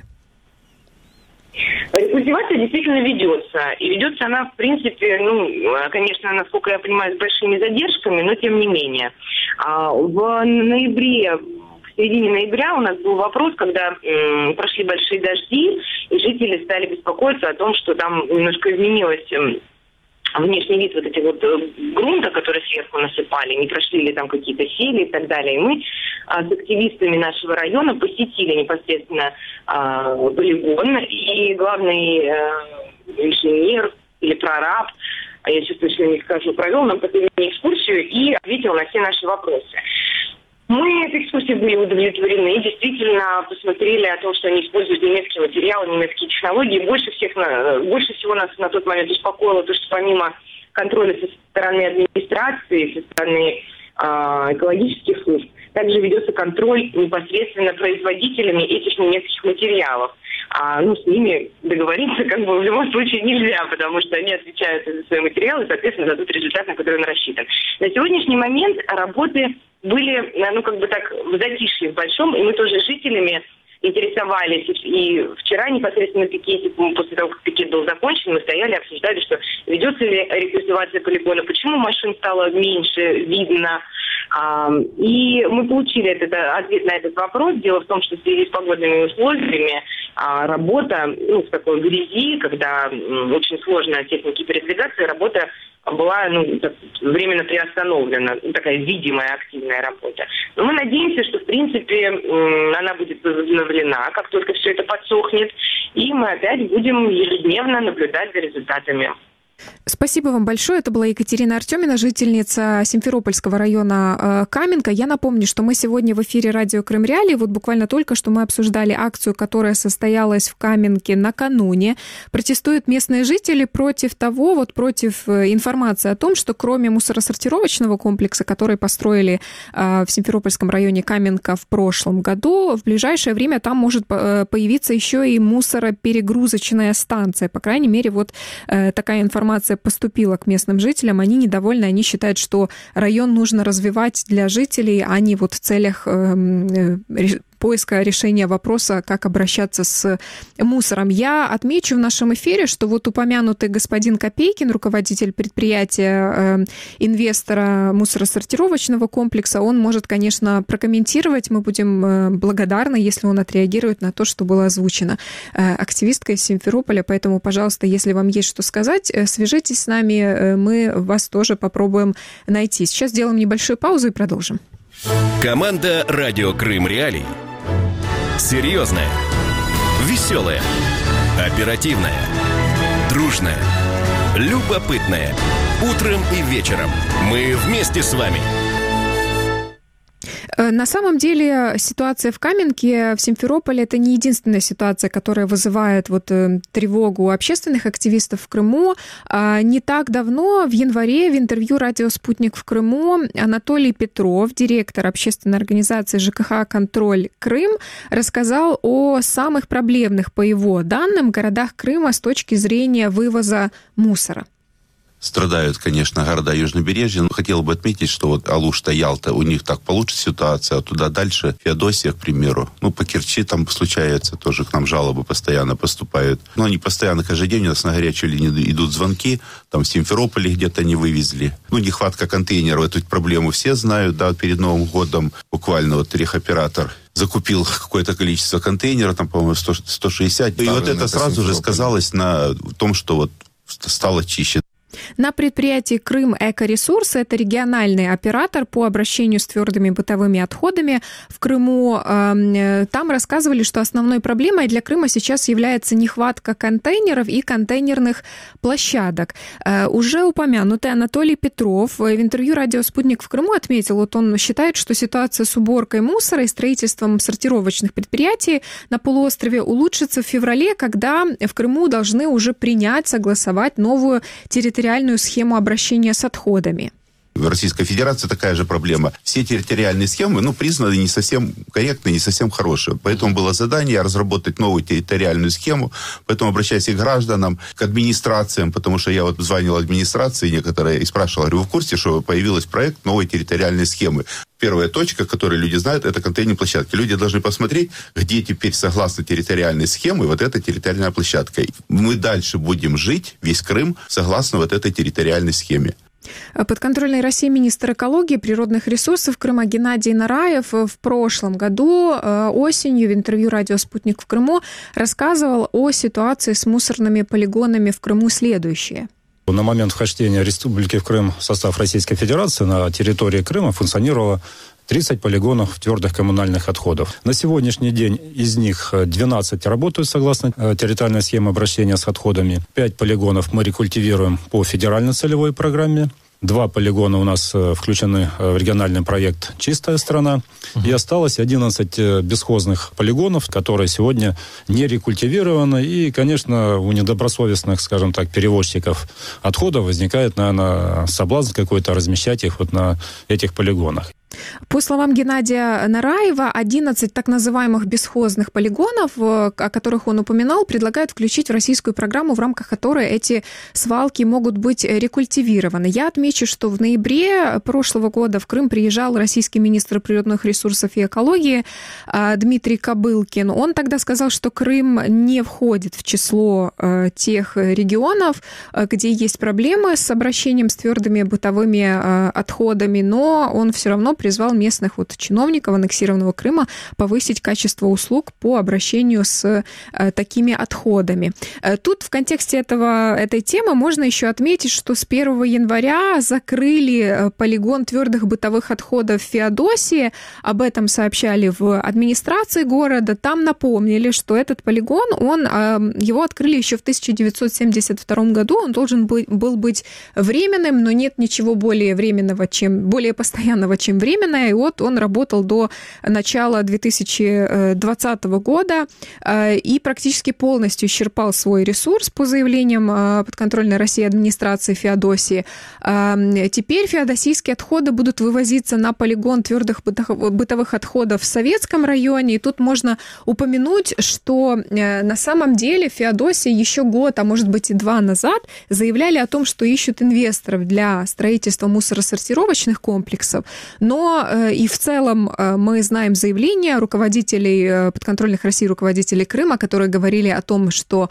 Рекультивация действительно ведется. И ведется она, в принципе, ну, конечно, насколько я понимаю, с большими задержками, но тем не менее. В ноябре, в середине ноября у нас был вопрос, когда м, прошли большие дожди, и жители стали беспокоиться о том, что там немножко изменилось внешний вид вот этих вот грунта, которые сверху насыпали, не прошли ли там какие-то сели и так далее. И мы а, с активистами нашего района посетили непосредственно а, полигон, и главный а, инженер или прораб, а я сейчас точно не скажу, провел нам такую экскурсию и ответил на все наши вопросы. Мы этой экскурсией были удовлетворены и действительно посмотрели о том, что они используют немецкие материалы, немецкие технологии. Больше, всех, больше всего нас на тот момент беспокоило то, что помимо контроля со стороны администрации, со стороны э, экологических служб, также ведется контроль непосредственно производителями этих немецких материалов. А, ну, с ними договориться как бы в любом случае нельзя, потому что они отвечают за свои материалы и, соответственно, за тот результат, на который он рассчитан. На сегодняшний момент работы были, ну, как бы так, в затишье в большом, и мы тоже жителями интересовались. И вчера непосредственно на пикете, после того, как пикет был закончен, мы стояли, обсуждали, что ведется ли рекультивация полигона, почему машин стало меньше, видно. И мы получили этот, ответ на этот вопрос. Дело в том, что в связи с погодными условиями работа, ну, в такой грязи, когда очень сложно технике передвигаться, работа была, ну, так, временно приостановлена, такая видимая активная работа. Но мы надеемся, что, в принципе, она будет возобновлена, как только все это подсохнет, и мы опять будем ежедневно наблюдать за результатами Спасибо вам большое. Это была Екатерина Артемина, жительница Симферопольского района Каменка. Я напомню, что мы сегодня в эфире радио Крым Реалии. Вот буквально только что мы обсуждали акцию, которая состоялась в Каменке накануне. Протестуют местные жители против того, вот против информации о том, что кроме мусоросортировочного комплекса, который построили в Симферопольском районе Каменка в прошлом году, в ближайшее время там может появиться еще и мусороперегрузочная станция. По крайней мере, вот такая информация поступила к местным жителям, они недовольны, они считают, что район нужно развивать для жителей, а не вот в целях э, э, поиска решения вопроса, как обращаться с мусором. Я отмечу в нашем эфире, что вот упомянутый господин Копейкин, руководитель предприятия, э, инвестора мусоросортировочного комплекса, он может, конечно, прокомментировать. Мы будем э, благодарны, если он отреагирует на то, что было озвучено э, активисткой из Симферополя. Поэтому, пожалуйста, если вам есть что сказать, э, свяжитесь с нами, э, мы вас тоже попробуем найти. Сейчас сделаем небольшую паузу и продолжим. Команда «Радио Крым Реалии». Серьезная, веселая, оперативная, дружная, любопытная. Утром и вечером мы вместе с вами. На самом деле ситуация в Каменке, в Симферополе, это не единственная ситуация, которая вызывает вот тревогу у общественных активистов в Крыму. Не так давно, в январе, в интервью «Радио Спутник» в Крыму Анатолий Петров, директор общественной организации ЖКХ «Контроль Крым», рассказал о самых проблемных, по его данным, городах Крыма с точки зрения вывоза мусора. Страдают, конечно, города Южнобережья. Но хотел бы отметить, что вот Алушта, Ялта, у них так получше ситуация, а туда дальше Феодосия, к примеру. Ну, по Керчи там случается тоже, к нам жалобы постоянно поступают. Но они постоянно, каждый день у нас на горячую линию идут звонки. Там в Симферополе где-то не вывезли. Ну, нехватка контейнеров, эту проблему все знают, да, перед Новым годом буквально вот рехоператор закупил какое-то количество контейнеров, там, по-моему, сто, сто шестьдесят. И вот это сразу же сказалось на том, что вот стало чище. На предприятии «Крым Экоресурсы», это региональный оператор по обращению с твердыми бытовыми отходами в Крыму, там рассказывали, что основной проблемой для Крыма сейчас является нехватка контейнеров и контейнерных площадок. Уже упомянутый Анатолий Петров в интервью «Радио Спутник» в Крыму отметил, вот он считает, что ситуация с уборкой мусора и строительством сортировочных предприятий на полуострове улучшится в феврале, когда в Крыму должны уже принять, согласовать новую территориальную схему обращения с отходами. В Российской Федерации такая же проблема. Все территориальные схемы, ну, признаны не совсем корректные, не совсем хорошие. Поэтому было задание разработать новую территориальную схему. Поэтому обращаясь к гражданам, к администрациям, потому что я вот звонил администрации некоторые и спрашивал, говорю, вы в курсе, что появился проект новой территориальной схемы? Первая точка, которую люди знают, это контейнерные площадки. Люди должны посмотреть, где теперь, согласно территориальной схеме, вот эта территориальная площадка. Мы дальше будем жить, весь Крым, согласно вот этой территориальной схеме. Подконтрольный России министр экологии и природных ресурсов Крыма Геннадий Нараев в прошлом году осенью в интервью «Радио Спутник» в Крыму рассказывал о ситуации с мусорными полигонами в Крыму следующее. На момент вхождения Республики в Крым в состав Российской Федерации на территории Крыма функционировало тридцать полигонов твердых коммунальных отходов. На сегодняшний день из них двенадцать работают согласно территориальной схеме обращения с отходами. пять полигонов мы рекультивируем по федеральной целевой программе. Два полигона у нас включены в региональный проект «Чистая страна». Uh-huh. И осталось одиннадцать бесхозных полигонов, которые сегодня не рекультивированы. И, конечно, у недобросовестных, скажем так, перевозчиков отходов возникает, наверное, соблазн какой-то размещать их вот на этих полигонах. По словам Геннадия Нараева, одиннадцать так называемых бесхозных полигонов, о которых он упоминал, предлагают включить в российскую программу, в рамках которой эти свалки могут быть рекультивированы. Я отмечу, что в ноябре прошлого года в Крым приезжал российский министр природных ресурсов и экологии Дмитрий Кобылкин. Он тогда сказал, что Крым не входит в число тех регионов, где есть проблемы с обращением с твердыми бытовыми отходами, но он все равно призвал местных вот чиновников аннексированного Крыма повысить качество услуг по обращению с такими отходами. Тут в контексте этого, этой темы можно еще отметить, что с первого января закрыли полигон твердых бытовых отходов в Феодосии. Об этом сообщали в администрации города. Там напомнили, что этот полигон, он, его открыли еще в тысяча девятьсот семьдесят втором году. Он должен был, был быть временным, но нет ничего более временного, чем, более постоянного, чем временное. И вот он работал до начала две тысячи двадцатого года и практически полностью исчерпал свой ресурс по заявлениям подконтрольной России администрации Феодосии. Теперь феодосийские отходы будут вывозиться на полигон твердых бытовых отходов в Советском районе. И тут можно упомянуть, что на самом деле Феодосия еще год, а может быть и два назад заявляли о том, что ищут инвесторов для строительства мусоросортировочных комплексов. Но и в целом мы знаем заявления руководителей подконтрольных России, руководителей Крыма, которые говорили о том, что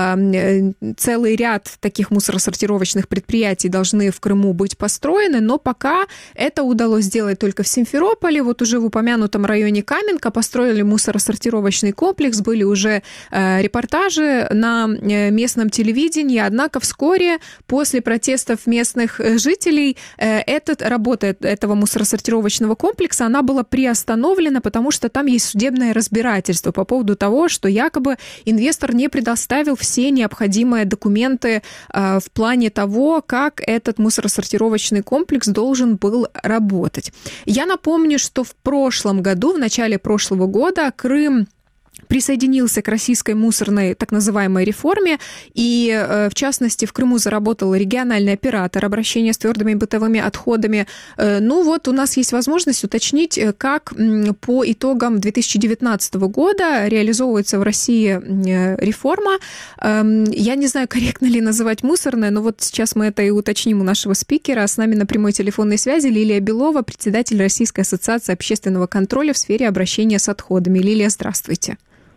целый ряд таких мусоросортировочных предприятий должны в Крыму быть построены, но пока это удалось сделать только в Симферополе. Вот уже в упомянутом районе Каменка построили мусоросортировочный комплекс, были уже репортажи на местном телевидении, однако вскоре после протестов местных жителей эта работа этого мусоросортировочного комплекса, она была приостановлена, потому что там есть судебное разбирательство по поводу того, что якобы инвестор не предоставил все необходимые документы в плане того, как этот мусоросортировочный комплекс должен был работать. Я напомню, что в прошлом году, в начале прошлого года, Крым присоединился к российской мусорной так называемой реформе, и, в частности, в Крыму заработал региональный оператор обращения с твердыми бытовыми отходами. Ну вот, у нас есть возможность уточнить, как по итогам две тысячи девятнадцатого года реализовывается в России реформа. Я не знаю, корректно ли называть мусорной, но вот сейчас мы это и уточним у нашего спикера. С нами на прямой телефонной связи Лилия Белова, председатель Российской ассоциации общественного контроля в сфере обращения с отходами. Лилия, здравствуйте.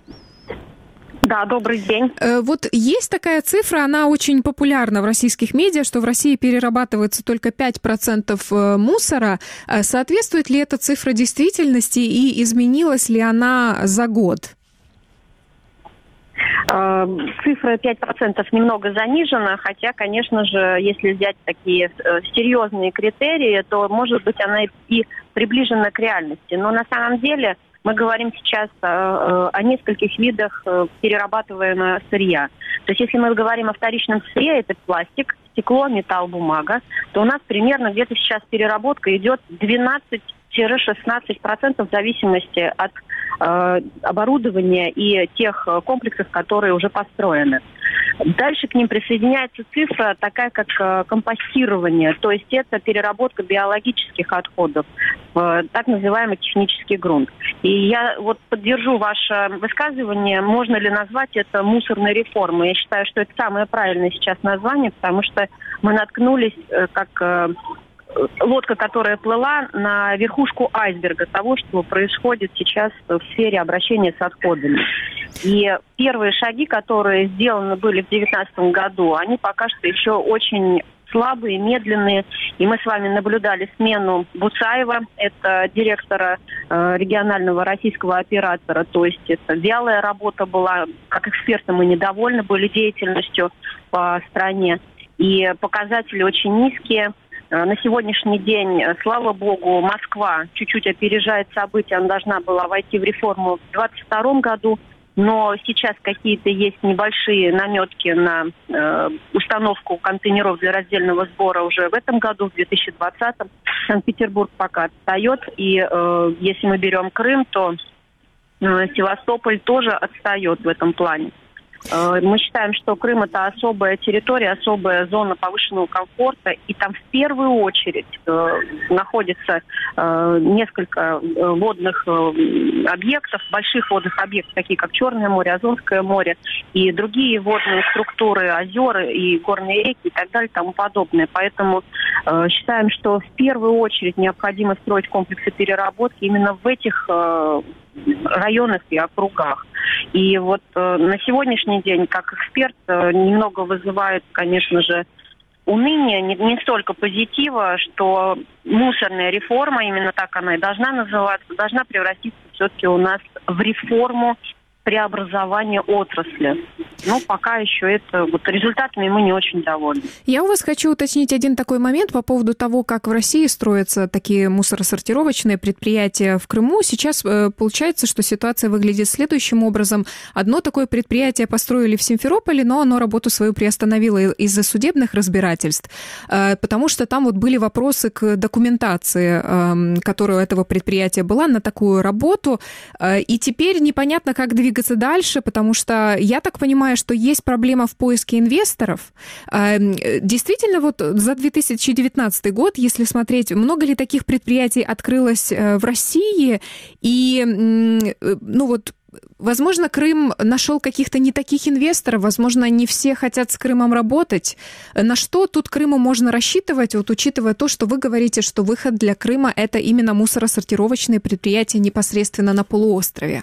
Да, добрый день. Вот есть такая цифра, она очень популярна в российских медиа, что в России перерабатывается только пять процентов мусора. Соответствует ли эта цифра действительности и изменилась ли она за год? Цифра пять процентов немного занижена, хотя, конечно же, если взять такие серьезные критерии, то, может быть, она и приближена к реальности. Но на самом деле мы говорим сейчас о, о нескольких видах перерабатываемого сырья. То есть если мы говорим о вторичном сырье, это пластик, стекло, металл, бумага, то у нас примерно где-то сейчас переработка идет двенадцать-шестнадцать процентов в зависимости от э, оборудования и тех комплексов, которые уже построены. Дальше к ним присоединяется цифра такая, как э, компостирование, то есть это переработка биологических отходов в э, так называемый технический грунт. И я вот поддержу ваше высказывание, можно ли назвать это мусорной реформой. Я считаю, что это самое правильное сейчас название, потому что мы наткнулись э, как... Э, лодка, которая плыла на верхушку айсберга того, что происходит сейчас в сфере обращения с отходами. И первые шаги, которые сделаны были в две тысячи девятнадцатом году, они пока что еще очень слабые, медленные. И мы с вами наблюдали смену Буцаева, это директора э, регионального российского оператора. То есть это вялая работа была. Как эксперты мы недовольны были деятельностью по стране. И показатели очень низкие. На сегодняшний день, слава богу, Москва чуть-чуть опережает события. Она должна была войти в реформу в двадцать втором году, но сейчас какие-то есть небольшие наметки на э, установку контейнеров для раздельного сбора уже в этом году, в две тысячи двадцатом. Санкт-Петербург пока отстает, и э, если мы берем Крым, то э, Севастополь тоже отстает в этом плане. Мы считаем, что Крым – это особая территория, особая зона повышенного комфорта, и там в первую очередь э, находится э, несколько водных э, объектов, больших водных объектов, такие как Черное море, Азовское море и другие водные структуры, озера и горные реки и так далее и тому подобное. Поэтому э, считаем, что в первую очередь необходимо строить комплексы переработки именно в этих э, районах и округах. И вот э, на сегодняшний день, как эксперт, э, немного вызывает, конечно же, уныния, не, не столько позитива, что мусорная реформа, именно так она и должна называться, должна превратиться все-таки у нас в реформу преобразования отрасли. Но пока еще это вот результатами мы не очень довольны. Я у вас хочу уточнить один такой момент по поводу того, как в России строятся такие мусоросортировочные предприятия в Крыму. Сейчас э, получается, что ситуация выглядит следующим образом. Одно такое предприятие построили в Симферополе, но оно работу свою приостановило из-за судебных разбирательств, э, потому что там вот были вопросы к документации, э, которая у этого предприятия была на такую работу. Э, и теперь непонятно, как двигаться дальше, потому что я так понимаю, что есть проблема в поиске инвесторов. Действительно, вот за две тысячи девятнадцатый год, если смотреть, много ли таких предприятий открылось в России? И, ну вот, возможно, Крым нашел каких-то не таких инвесторов, возможно, не все хотят с Крымом работать. На что тут Крыму можно рассчитывать, вот учитывая то, что вы говорите, что выход для Крыма – это именно мусоросортировочные предприятия непосредственно на полуострове?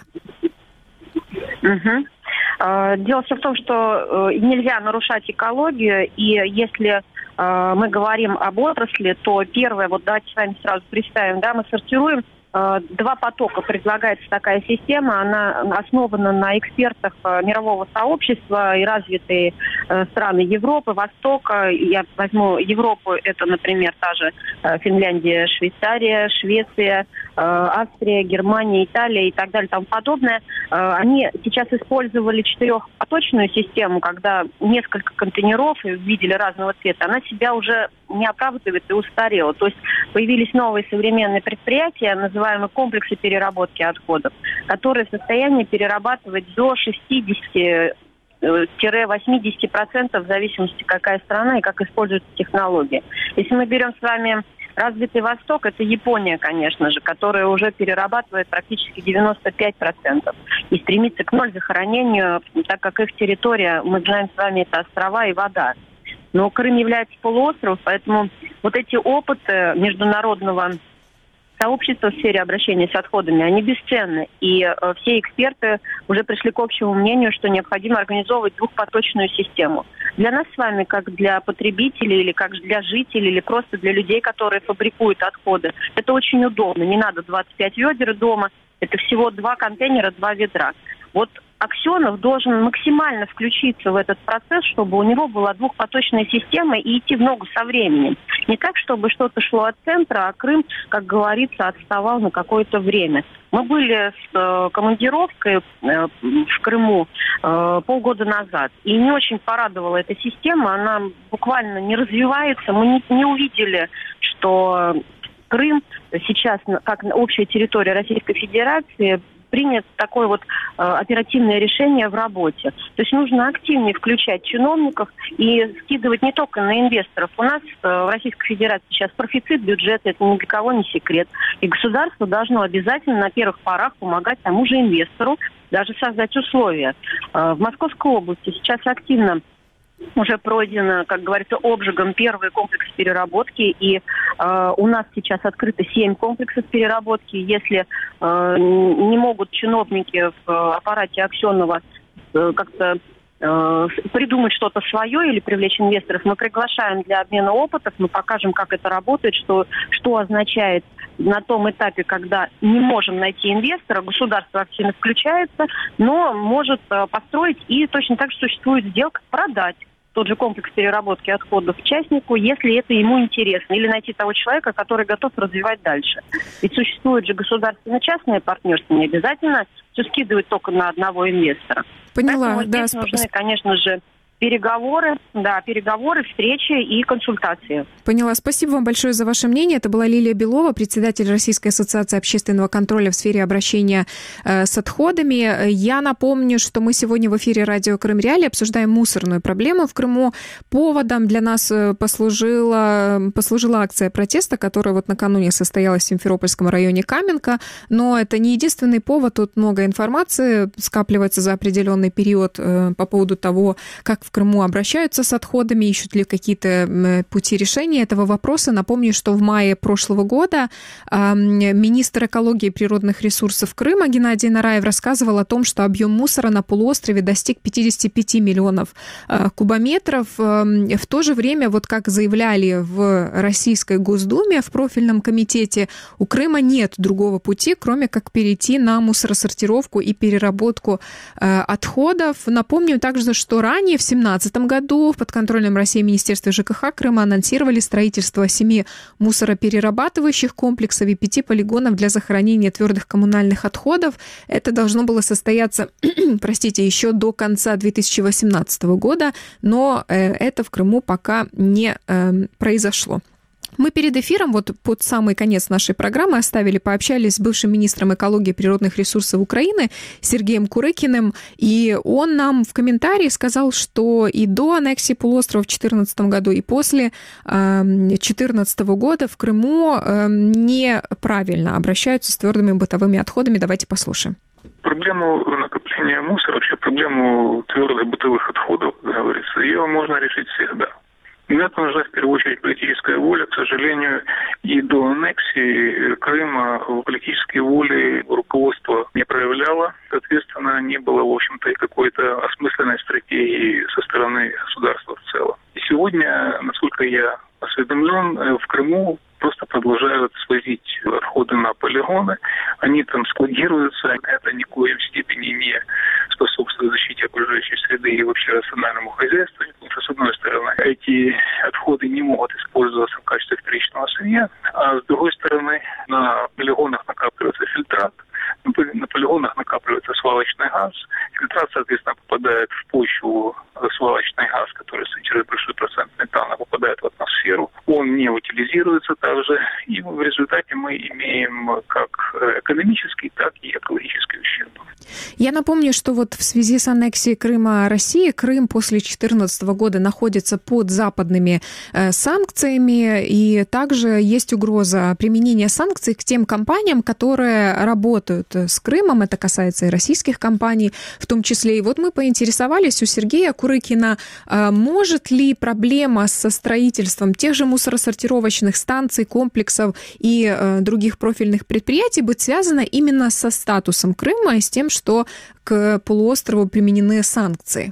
Угу. Дело все в том, что нельзя нарушать экологию, и если мы говорим об отрасли, то первое, вот давайте с вами сразу представим, да, мы сортируем два потока, предлагается такая система, она основана на экспертах мирового сообщества и развитые страны Европы, Востока. Я возьму Европу, это, например, та же Финляндия, Швейцария, Швеция, Австрия, Германия, Италия и так далее и тому подобное. Они сейчас использовали четырехпоточную систему, когда несколько контейнеров видели разного цвета, она себя уже не оправдывает и устарела. То есть появились новые современные предприятия, называемые комплексы переработки отходов, которые в состоянии перерабатывать до шестьдесят-восемьдесят процентов в зависимости, какая страна и как используются технологии. Если мы берем с вами развитый Восток, это Япония, конечно же, которая уже перерабатывает практически девяносто пять процентов и стремится к ноль захоронению, так как их территория, мы знаем с вами, это острова и вода. Но Крым является полуостровом, поэтому вот эти опыты международного сообщества в сфере обращения с отходами, они бесценны. И э, все эксперты уже пришли к общему мнению, что необходимо организовывать двухпоточную систему. Для нас с вами, как для потребителей, или как для жителей, или просто для людей, которые фабрикуют отходы, это очень удобно. Не надо двадцать пять ведер дома, это всего два контейнера, два ведра. Вот Аксенов должен максимально включиться в этот процесс, чтобы у него была двухпоточная система и идти в ногу со временем. Не так, чтобы что-то шло от центра, а Крым, как говорится, отставал на какое-то время. Мы были с э, командировкой э, в Крыму э, полгода назад, и не очень порадовала эта система, она буквально не развивается. Мы не, не увидели, что Крым сейчас, как общая территория Российской Федерации, принят такое вот э, оперативное решение в работе. То есть нужно активнее включать чиновников и скидывать не только на инвесторов. У нас э, в Российской Федерации сейчас профицит бюджета, это ни для кого не секрет. И государство должно обязательно на первых порах помогать тому же инвестору, даже создать условия. Э, в Московской области сейчас активно уже пройдено, как говорится, обжигом первый комплекс переработки, и э, у нас сейчас открыто семь комплексов переработки. Если э, не могут чиновники в аппарате Аксенова э, как-то э, придумать что-то свое или привлечь инвесторов, мы приглашаем для обмена опытов, мы покажем, как это работает, что, что означает на том этапе, когда не можем найти инвестора, государство активно включается, но может э, построить, и точно так же существует сделка продать тот же комплекс переработки отходов частнику, если это ему интересно, или найти того человека, который готов развивать дальше. Ведь существует же государственно-частное партнерство, не обязательно все скидывать только на одного инвестора. Поняла, Поэтому да. здесь нужны, конечно же, переговоры, да, переговоры, встречи и консультации. Поняла. Спасибо вам большое за ваше мнение. Это была Лилия Белова, председатель Российской ассоциации общественного контроля в сфере обращения э, с отходами. Я напомню, что мы сегодня в эфире радио Крым Реалии обсуждаем мусорную проблему в Крыму. Поводом для нас послужила, послужила акция протеста, которая вот накануне состоялась в Симферопольском районе Каменка. Но это не единственный повод. Тут много информации скапливается за определенный период э, по поводу того, как в Крыму обращаются с отходами, ищут ли какие-то пути решения этого вопроса. Напомню, что в мае прошлого года министр экологии и природных ресурсов Крыма Геннадий Нараев рассказывал о том, что объем мусора на полуострове достиг пятьдесят пять миллионов кубометров. В то же время, вот как заявляли в Российской Госдуме, в профильном комитете, у Крыма нет другого пути, кроме как перейти на мусоросортировку и переработку отходов. Напомню также, что ранее, в две тысячи семнадцатом году, в подконтрольном России Министерстве ЖКХ Крыма анонсировали строительство семи мусороперерабатывающих комплексов и пяти полигонов для захоронения твердых коммунальных отходов. Это должно было состояться, простите, еще до конца две тысячи восемнадцатого года, но это в Крыму пока не произошло. Мы перед эфиром, вот под самый конец нашей программы оставили, пообщались с бывшим министром экологии и природных ресурсов Украины Сергеем Курыкиным, и он нам в комментарии сказал, что и до аннексии полуострова в две тысячи четырнадцатом году, и после две тысячи четырнадцатого года в Крыму неправильно обращаются с твердыми бытовыми отходами. Давайте послушаем. Проблему накопления мусора, вообще проблему твердых бытовых отходов, как говорится, ее можно решить всегда. Для этого нужна в первую очередь политическая воля. К сожалению, и до аннексии Крыма политической воли руководство не проявляло. Соответственно, не было, в общем-то, и какой-то осмысленной стратегии со стороны государства в целом. И сегодня, насколько я осведомлен, в Крыму просто продолжают свозить отходы на полигоны. Они там складируются. Это ни в коем степени не способствует защите окружающей среды и вообще рациональному хозяйству. Потому что, с одной стороны, эти отходы не могут использоваться в качестве вторичного сырья, а с другой стороны, на полигонах накапливается фильтрат, на полигонах накапливается свалочный газ. Фильтрат, соответственно, попадает в почву, свалочный газ, который содержит большой процент метана, попадает в атмосферу. Он не утилизируется также, и в результате мы имеем как экономический, так и экологический ущерб. Я напомню, что вот в связи с аннексией Крыма России, Крым после две тысячи четырнадцатого года находится под западными э, санкциями, и также есть угроза применения санкций к тем компаниям, которые работают с Крымом. Это касается и российских компаний в том числе. И вот мы поинтересовались у Сергея Курыкина, э, может ли проблема со строительством тех же мусоросортировочных станций, комплексов и э, других профильных предприятий быть связана именно со статусом Крыма и с тем, что к полуострову применены санкции?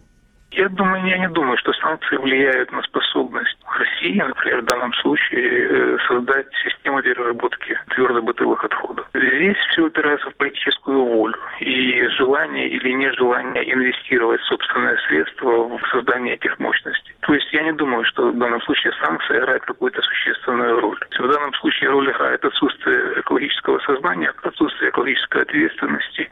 Я думаю, я не думаю, что санкции влияют на способность России, например, в данном случае, создать систему переработки твердобытовых отходов. Здесь все упирается в политическую волю и желание или нежелание инвестировать собственные средства в создание этих мощностей. То есть я не думаю, что в данном случае санкции играют какую-то существенную роль. В данном случае роль играет отсутствие экологического сознания, отсутствие экологической ответственности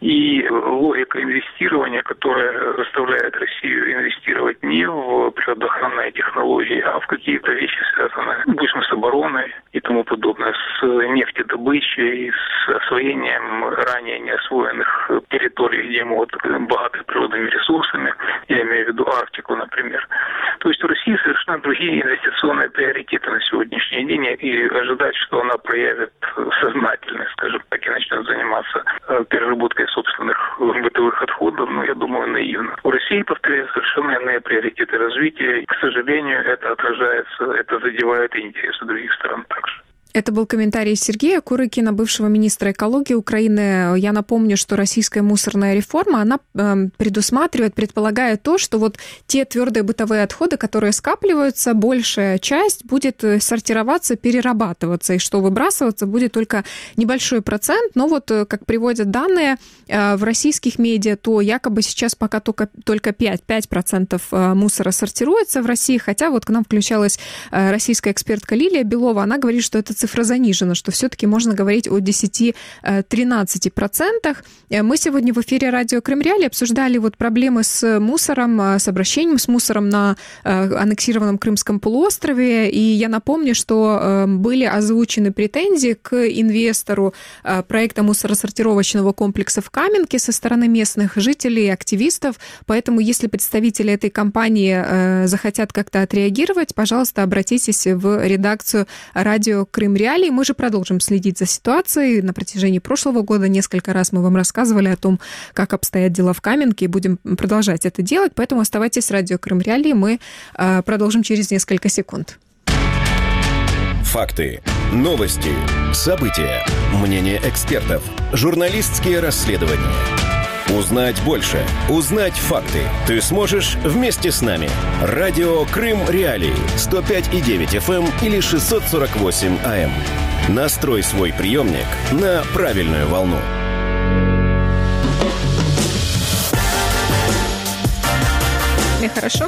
и логика инвестирования, которая заставляет Россию инвестировать не в природоохранные технологии, а в какие-то вещи, связанные, допустим, с обороной и тому подобное, с нефтедобычей, с освоением ранее неосвоенных территорий, где могут богаты природными ресурсами, я имею в виду Арктику, например. То есть у России совершенно другие инвестиционные приоритеты на сегодняшний день, и ожидать, что она проявит сознательность, скажем так, и начнет заниматься переработкой собственных бытовых отходов, ну, я думаю, наивно. У России, повторяю, совершенно иные приоритеты развития. И, к сожалению, это отражается, это задевает и интересы других стран также. Это был комментарий Сергея Курыкина, бывшего министра экологии Украины. Я напомню, что российская мусорная реформа, она предусматривает, предполагает то, что вот те твердые бытовые отходы, которые скапливаются, большая часть будет сортироваться, перерабатываться, и что выбрасываться будет только небольшой процент. Но вот, как приводят данные в российских медиа, то якобы сейчас пока только, только пять процентов мусора сортируется в России, хотя вот к нам включалась российская экспертка Лилия Белова, она говорит, что это цифра занижена, что все-таки можно говорить о десять-тринадцать процентах. Мы сегодня в эфире радио Крым Реалии обсуждали вот проблемы с мусором, с обращением с мусором на аннексированном Крымском полуострове. И я напомню, что были озвучены претензии к инвестору проекта мусоросортировочного комплекса в Каменке со стороны местных жителей и активистов. Поэтому, если представители этой компании захотят как-то отреагировать, пожалуйста, обратитесь в редакцию радио Крым Крым Реалии. Мы же продолжим следить за ситуацией. На протяжении прошлого года несколько раз мы вам рассказывали о том, как обстоят дела в Каменке, и будем продолжать это делать. Поэтому оставайтесь с радио Крым Реалии. Мы э, продолжим через несколько секунд. Факты, новости, события, мнения экспертов, журналистские расследования. Узнать больше, узнать факты ты сможешь вместе с нами. Радио Крым Реалии, сто пять и девять эф эм или шестьсот сорок восемь а эм. Настрой свой приемник на правильную волну. Мне хорошо?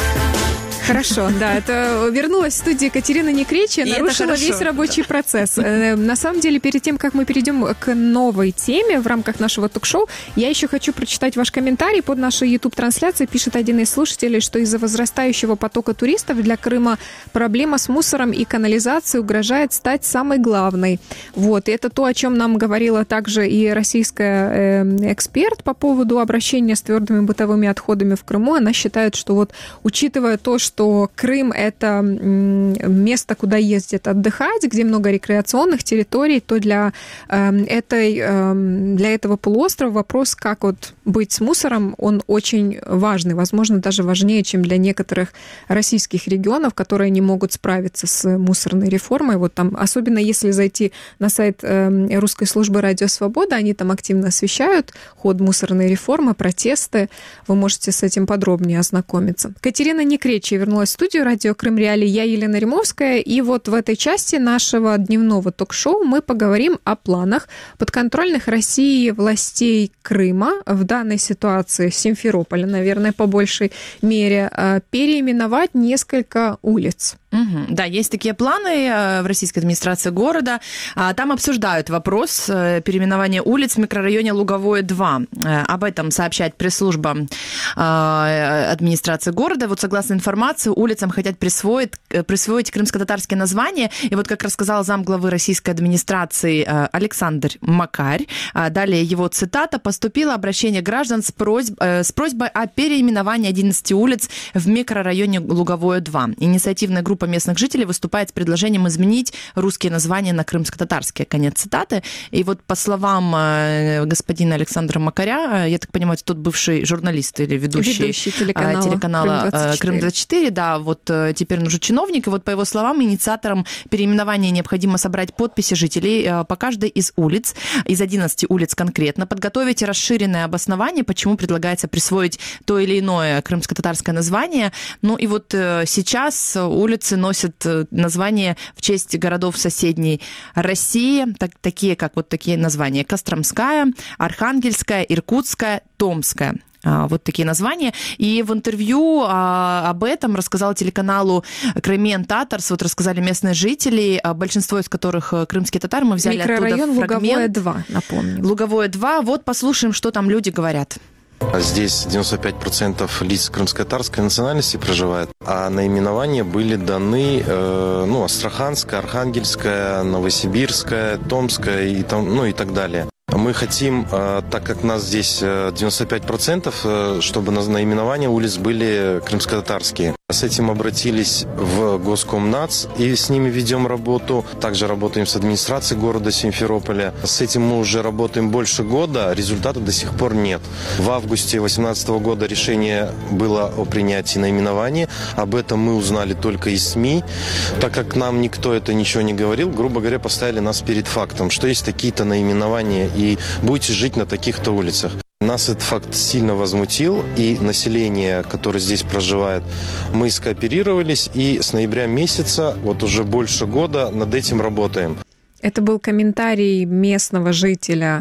Хорошо, да, это вернулась в студию Катерина Некречия, нарушила весь рабочий да. процесс. На самом деле, перед тем, как мы перейдем к новой теме в рамках нашего ток-шоу, я еще хочу прочитать ваш комментарий. Под нашей YouTube-трансляцией пишет один из слушателей, что из-за возрастающего потока туристов для Крыма проблема с мусором и канализацией угрожает стать самой главной. Вот, и это то, о чем нам говорила также и российская э, эксперт по поводу обращения с твердыми бытовыми отходами в Крыму. Она считает, что вот, учитывая то, что что Крым – это место, куда ездят отдыхать, где много рекреационных территорий, то для, э, этой, э, для этого полуострова вопрос, как вот быть с мусором, он очень важный, возможно, даже важнее, чем для некоторых российских регионов, которые не могут справиться с мусорной реформой. Вот там, особенно если зайти на сайт э, Русской службы «Радио Свобода», они там активно освещают ход мусорной реформы, протесты. Вы можете с этим подробнее ознакомиться. Катерина Некречия вернулась в студию радио Крым Реалии. Я Елена Римовская. И вот в этой части нашего дневного ток-шоу мы поговорим о планах подконтрольных России властей Крыма, в данной ситуации Симферополя, наверное, по большей мере, переименовать несколько улиц. Угу. Да, есть такие планы в российской администрации города. Там обсуждают вопрос переименования улиц в микрорайоне Луговое два. Об этом сообщает пресс-служба администрации города. Вот согласно информации, улицам хотят присвоить, присвоить крымско-татарские названия. И вот как рассказал замглавы российской администрации Александр Макарь, далее его цитата: «Поступило обращение граждан с, просьб, с просьбой о переименовании одиннадцати улиц в микрорайоне Луговое два. Инициативная группа местных жителей выступает с предложением изменить русские названия на крымско-татарские». Конец цитаты. И вот по словам господина Александра Макаря, я так понимаю, это тот бывший журналист или ведущий, ведущий телеканала, телеканала Крым двадцать четыре, да, вот теперь он уже чиновник, и вот по его словам, инициаторам переименования необходимо собрать подписи жителей по каждой из улиц, из одиннадцати улиц конкретно, подготовить расширенное обоснование, почему предлагается присвоить то или иное крымско-татарское название. Ну и вот сейчас улицы носят названия в честь городов соседней России, так, такие как вот такие названия: Костромская, Архангельская, Иркутская, Томская. Вот такие названия. И в интервью а, об этом рассказал телеканалу Crimean Tatars, вот рассказали местные жители, большинство из которых крымские татары. Мы взяли микрорайон оттуда фрагмент. Луговое два, напомню. Луговое два. Вот послушаем, что там люди говорят. Здесь девяносто пять процентов лиц крымско-татарской национальности проживает, а наименования были даны э, ну, Астраханская, Архангельская, Новосибирская, Томская и, там, ну, и так далее. Мы хотим, так как нас здесь девяносто пять процентов, чтобы наименования улиц были крымско-татарские. С этим обратились в Госкомнац и с ними ведем работу. Также работаем с администрацией города Симферополя. С этим мы уже работаем больше года, результата до сих пор нет. В августе две тысячи восемнадцатого года решение было о принятии наименования. Об этом мы узнали только из СМИ. Так как нам никто это ничего не говорил, грубо говоря, поставили нас перед фактом, что есть такие-то наименования и будете жить на таких-то улицах. Нас этот факт сильно возмутил, и население, которое здесь проживает, мы скооперировались, и с ноября месяца, вот уже больше года, над этим работаем. Это был комментарий местного жителя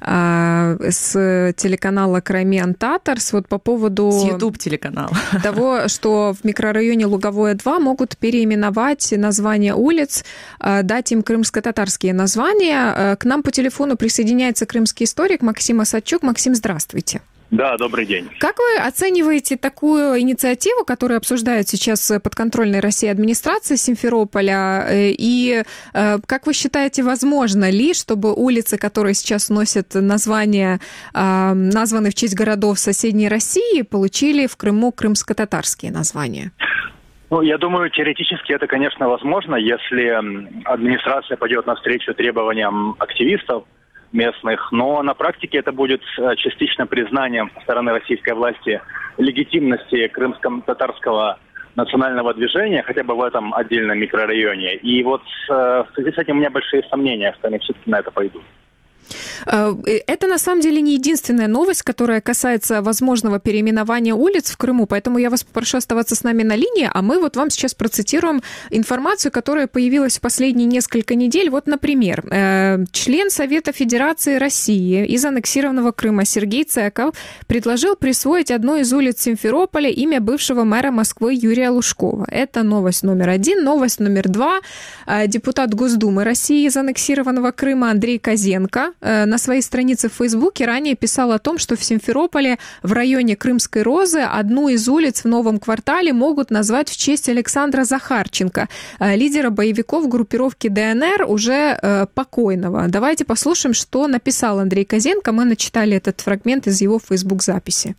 э, с телеканала Crimean Tatars вот по поводу... С YouTube-телеканала. Того, что в микрорайоне Луговое два могут переименовать названия улиц, э, дать им крымско-татарские названия. Э, к нам по телефону присоединяется крымский историк Максим Осадчук. Максим, здравствуйте. Да, добрый день. Как вы оцениваете такую инициативу, которую обсуждает сейчас подконтрольная России администрация Симферополя? И как вы считаете, возможно ли, чтобы улицы, которые сейчас носят названия, названы в честь городов соседней России, получили в Крыму крымско-татарские названия? Ну, я думаю, теоретически это, конечно, возможно, если администрация пойдет навстречу требованиям активистов местных, но на практике это будет частично признанием со стороны российской власти легитимности крымско-татарского национального движения, хотя бы в этом отдельном микрорайоне. И вот в связи с этим у меня большие сомнения, что они все-таки на это пойдут. Это на самом деле не единственная новость, которая касается возможного переименования улиц в Крыму, поэтому я вас попрошу оставаться с нами на линии, а мы вот вам сейчас процитируем информацию, которая появилась в последние несколько недель. Вот, например, член Совета Федерации России из аннексированного Крыма Сергей Цеков предложил присвоить одной из улиц Симферополя имя бывшего мэра Москвы Юрия Лужкова. Это новость номер один. Новость номер два. Депутат Госдумы России из аннексированного Крыма Андрей Козенко на своей странице в Фейсбуке ранее писал о том, что в Симферополе в районе Крымской Розы одну из улиц в новом квартале могут назвать в честь Александра Захарченко, лидера боевиков группировки ДНР, уже покойного. Давайте послушаем, что написал Андрей Козенко. Мы начитали этот фрагмент из его Фейсбук-записи.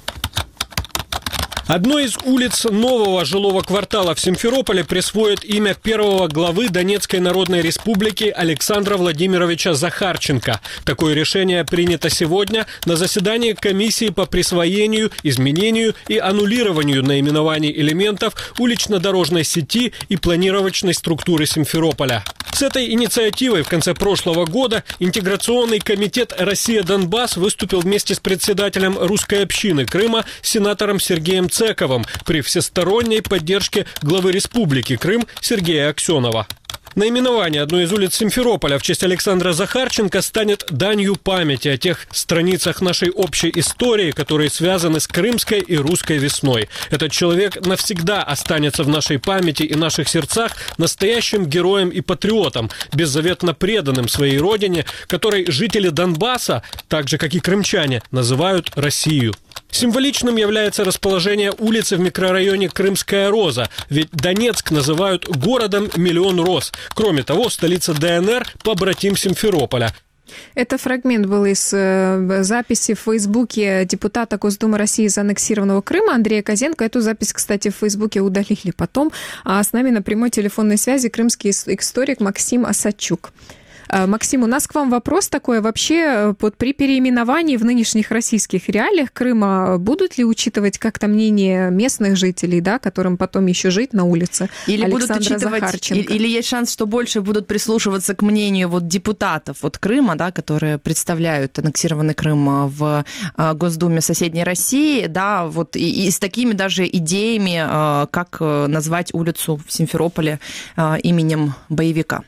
Одной из улиц нового жилого квартала в Симферополе присвоят имя первого главы Донецкой Народной Республики Александра Владимировича Захарченко. Такое решение принято сегодня на заседании комиссии по присвоению, изменению и аннулированию наименований элементов улично-дорожной сети и планировочной структуры Симферополя. С этой инициативой в конце прошлого года интеграционный комитет «Россия-Донбасс» выступил вместе с председателем русской общины Крыма сенатором Сергеем Цековым при всесторонней поддержке главы Республики Крым Сергея Аксенова. Наименование одной из улиц Симферополя в честь Александра Захарченко станет данью памяти о тех страницах нашей общей истории, которые связаны с крымской и русской весной. Этот человек навсегда останется в нашей памяти и наших сердцах настоящим героем и патриотом, беззаветно преданным своей родине, которой жители Донбасса, так же как и крымчане, называют Россию. Символичным является расположение улицы в микрорайоне Крымская Роза, ведь Донецк называют городом миллион роз. Кроме того, столица ДНР – побратим Симферополя. Это фрагмент был из э, записи в Фейсбуке депутата Госдумы России из аннексированного Крыма Андрея Козенко. Эту запись, кстати, в Фейсбуке удалили потом. А с нами на прямой телефонной связи крымский историк Максим Осадчук. Максим, у нас к вам вопрос такой. Вообще, вот при переименовании в нынешних российских реалиях Крыма будут ли учитывать как-то мнение местных жителей, да, которым потом еще жить на улице или Александра будут учитывать, Захарченко? Или есть шанс, что больше будут прислушиваться к мнению вот депутатов вот Крыма, да, которые представляют аннексированный Крым в Госдуме соседней России, да, вот и, и с такими даже идеями, как назвать улицу в Симферополе именем боевика?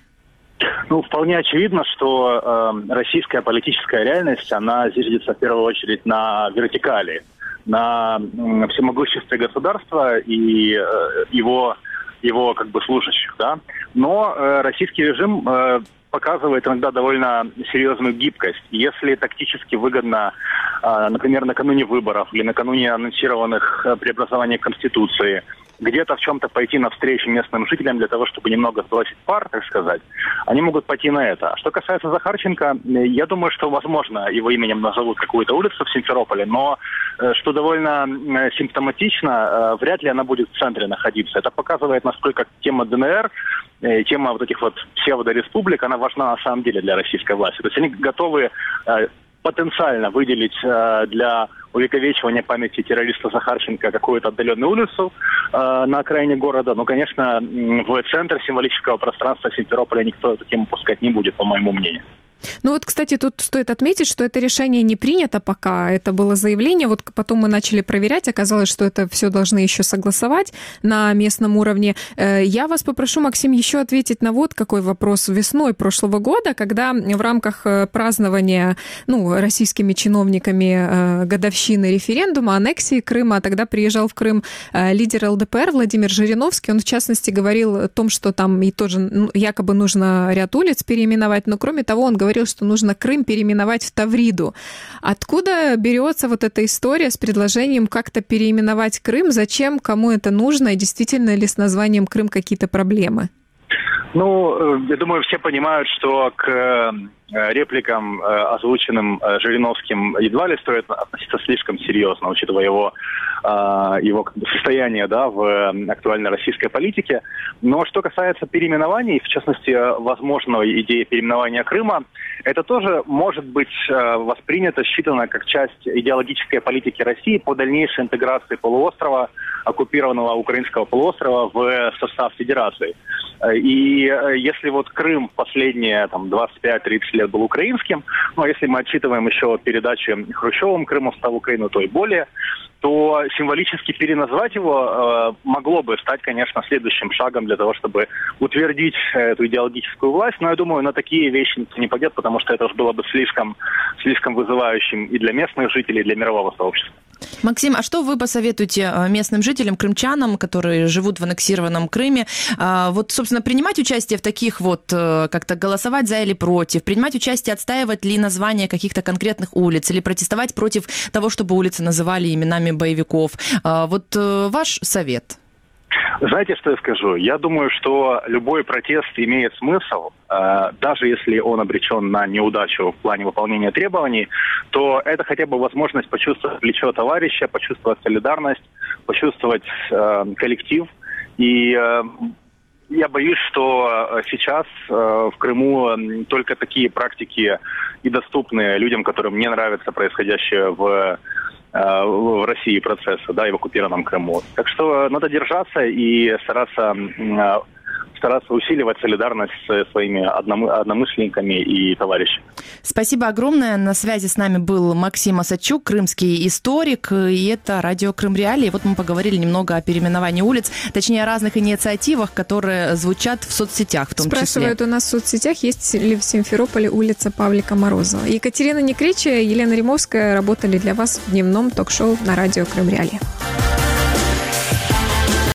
Ну, вполне очевидно, что э, российская политическая реальность, она зиждется в первую очередь на вертикали, на э, всемогуществе государства и э, его, его как бы служащих, да. Но э, российский режим э, показывает иногда довольно серьезную гибкость. Если тактически выгодно, э, например, накануне выборов или накануне анонсированных э, преобразований Конституции, где-то в чем-то пойти навстречу местным жителям для того, чтобы немного сбросить пар, так сказать, они могут пойти на это. Что касается Захарченко, я думаю, что, возможно, его именем назовут какую-то улицу в Симферополе, но, что довольно симптоматично, вряд ли она будет в центре находиться. Это показывает, насколько тема ДНР, тема вот этих вот псевдореспублик, она важна на самом деле для российской власти. То есть они готовы потенциально выделить для увековечивания памяти террориста Захарченко какую-то отдаленную улицу э, на окраине города. Но, конечно, в центр символического пространства Симферополя никто эту тему пускать не будет, по моему мнению. Ну вот, кстати, тут стоит отметить, что это решение не принято пока. Это было заявление. Вот потом мы начали проверять. Оказалось, что это все должны еще согласовать на местном уровне. Я вас попрошу, Максим, еще ответить на вот какой вопрос. Весной прошлого года, когда в рамках празднования ну, российскими чиновниками годовщины референдума, аннексии Крыма, тогда приезжал в Крым лидер ЛДПР Владимир Жириновский. Он, в частности, говорил о том, что там и тоже якобы нужно ряд улиц переименовать, но, кроме того, он говорил, что нужно Крым переименовать в Тавриду. Откуда берется вот эта история с предложением как-то переименовать Крым? Зачем, кому это нужно? И действительно ли с названием Крым какие-то проблемы? Ну, я думаю, все понимают, что к репликам, озвученным Жириновским, едва ли стоит относиться слишком серьезно, учитывая его, его состояние, да, в актуальной российской политике. Но что касается переименований, в частности, возможной идеи переименования Крыма, это тоже может быть воспринято, считано как часть идеологической политики России по дальнейшей интеграции полуострова, оккупированного украинского полуострова, в состав Федерации. И если вот Крым последние там, двадцать пять тридцать лет был украинским, ну, если мы отчитываем еще передачи Хрущевым Крыма в состав Украины, то и более, то символически переназвать его э, могло бы стать, конечно, следующим шагом для того, чтобы утвердить эту идеологическую власть. Но я думаю, на такие вещи никто не пойдет, потому что это уж было бы слишком, слишком вызывающим и для местных жителей, и для мирового сообщества. Максим, а что вы посоветуете местным жителям, крымчанам, которые живут в аннексированном Крыме, вот, собственно, принимать участие в таких вот, как-то голосовать за или против, принимать участие, отстаивать ли названия каких-то конкретных улиц или протестовать против того, чтобы улицы называли именами боевиков? Вот ваш совет? Знаете, что я скажу? Я думаю, что любой протест имеет смысл, э, даже если он обречен на неудачу в плане выполнения требований, то это хотя бы возможность почувствовать плечо товарища, почувствовать солидарность, почувствовать э, коллектив. И э, я боюсь, что сейчас э, в Крыму только такие практики и доступны людям, которым не нравится происходящее в в России процесса, да, и в оккупированном Крыму. Так что надо держаться и стараться, стараться усиливать солидарность со своими одномышленниками и товарищами. Спасибо огромное. На связи с нами был Максим Осадчук, крымский историк, и это радио Крым Реалии. Вот мы поговорили немного о переименовании улиц, точнее о разных инициативах, которые звучат в соцсетях в том числе. Спрашивают у нас в соцсетях, есть ли в Симферополе улица Павлика Морозова. Екатерина Некрича и Елена Римовская работали для вас в дневном ток-шоу на радио Крым Реалии.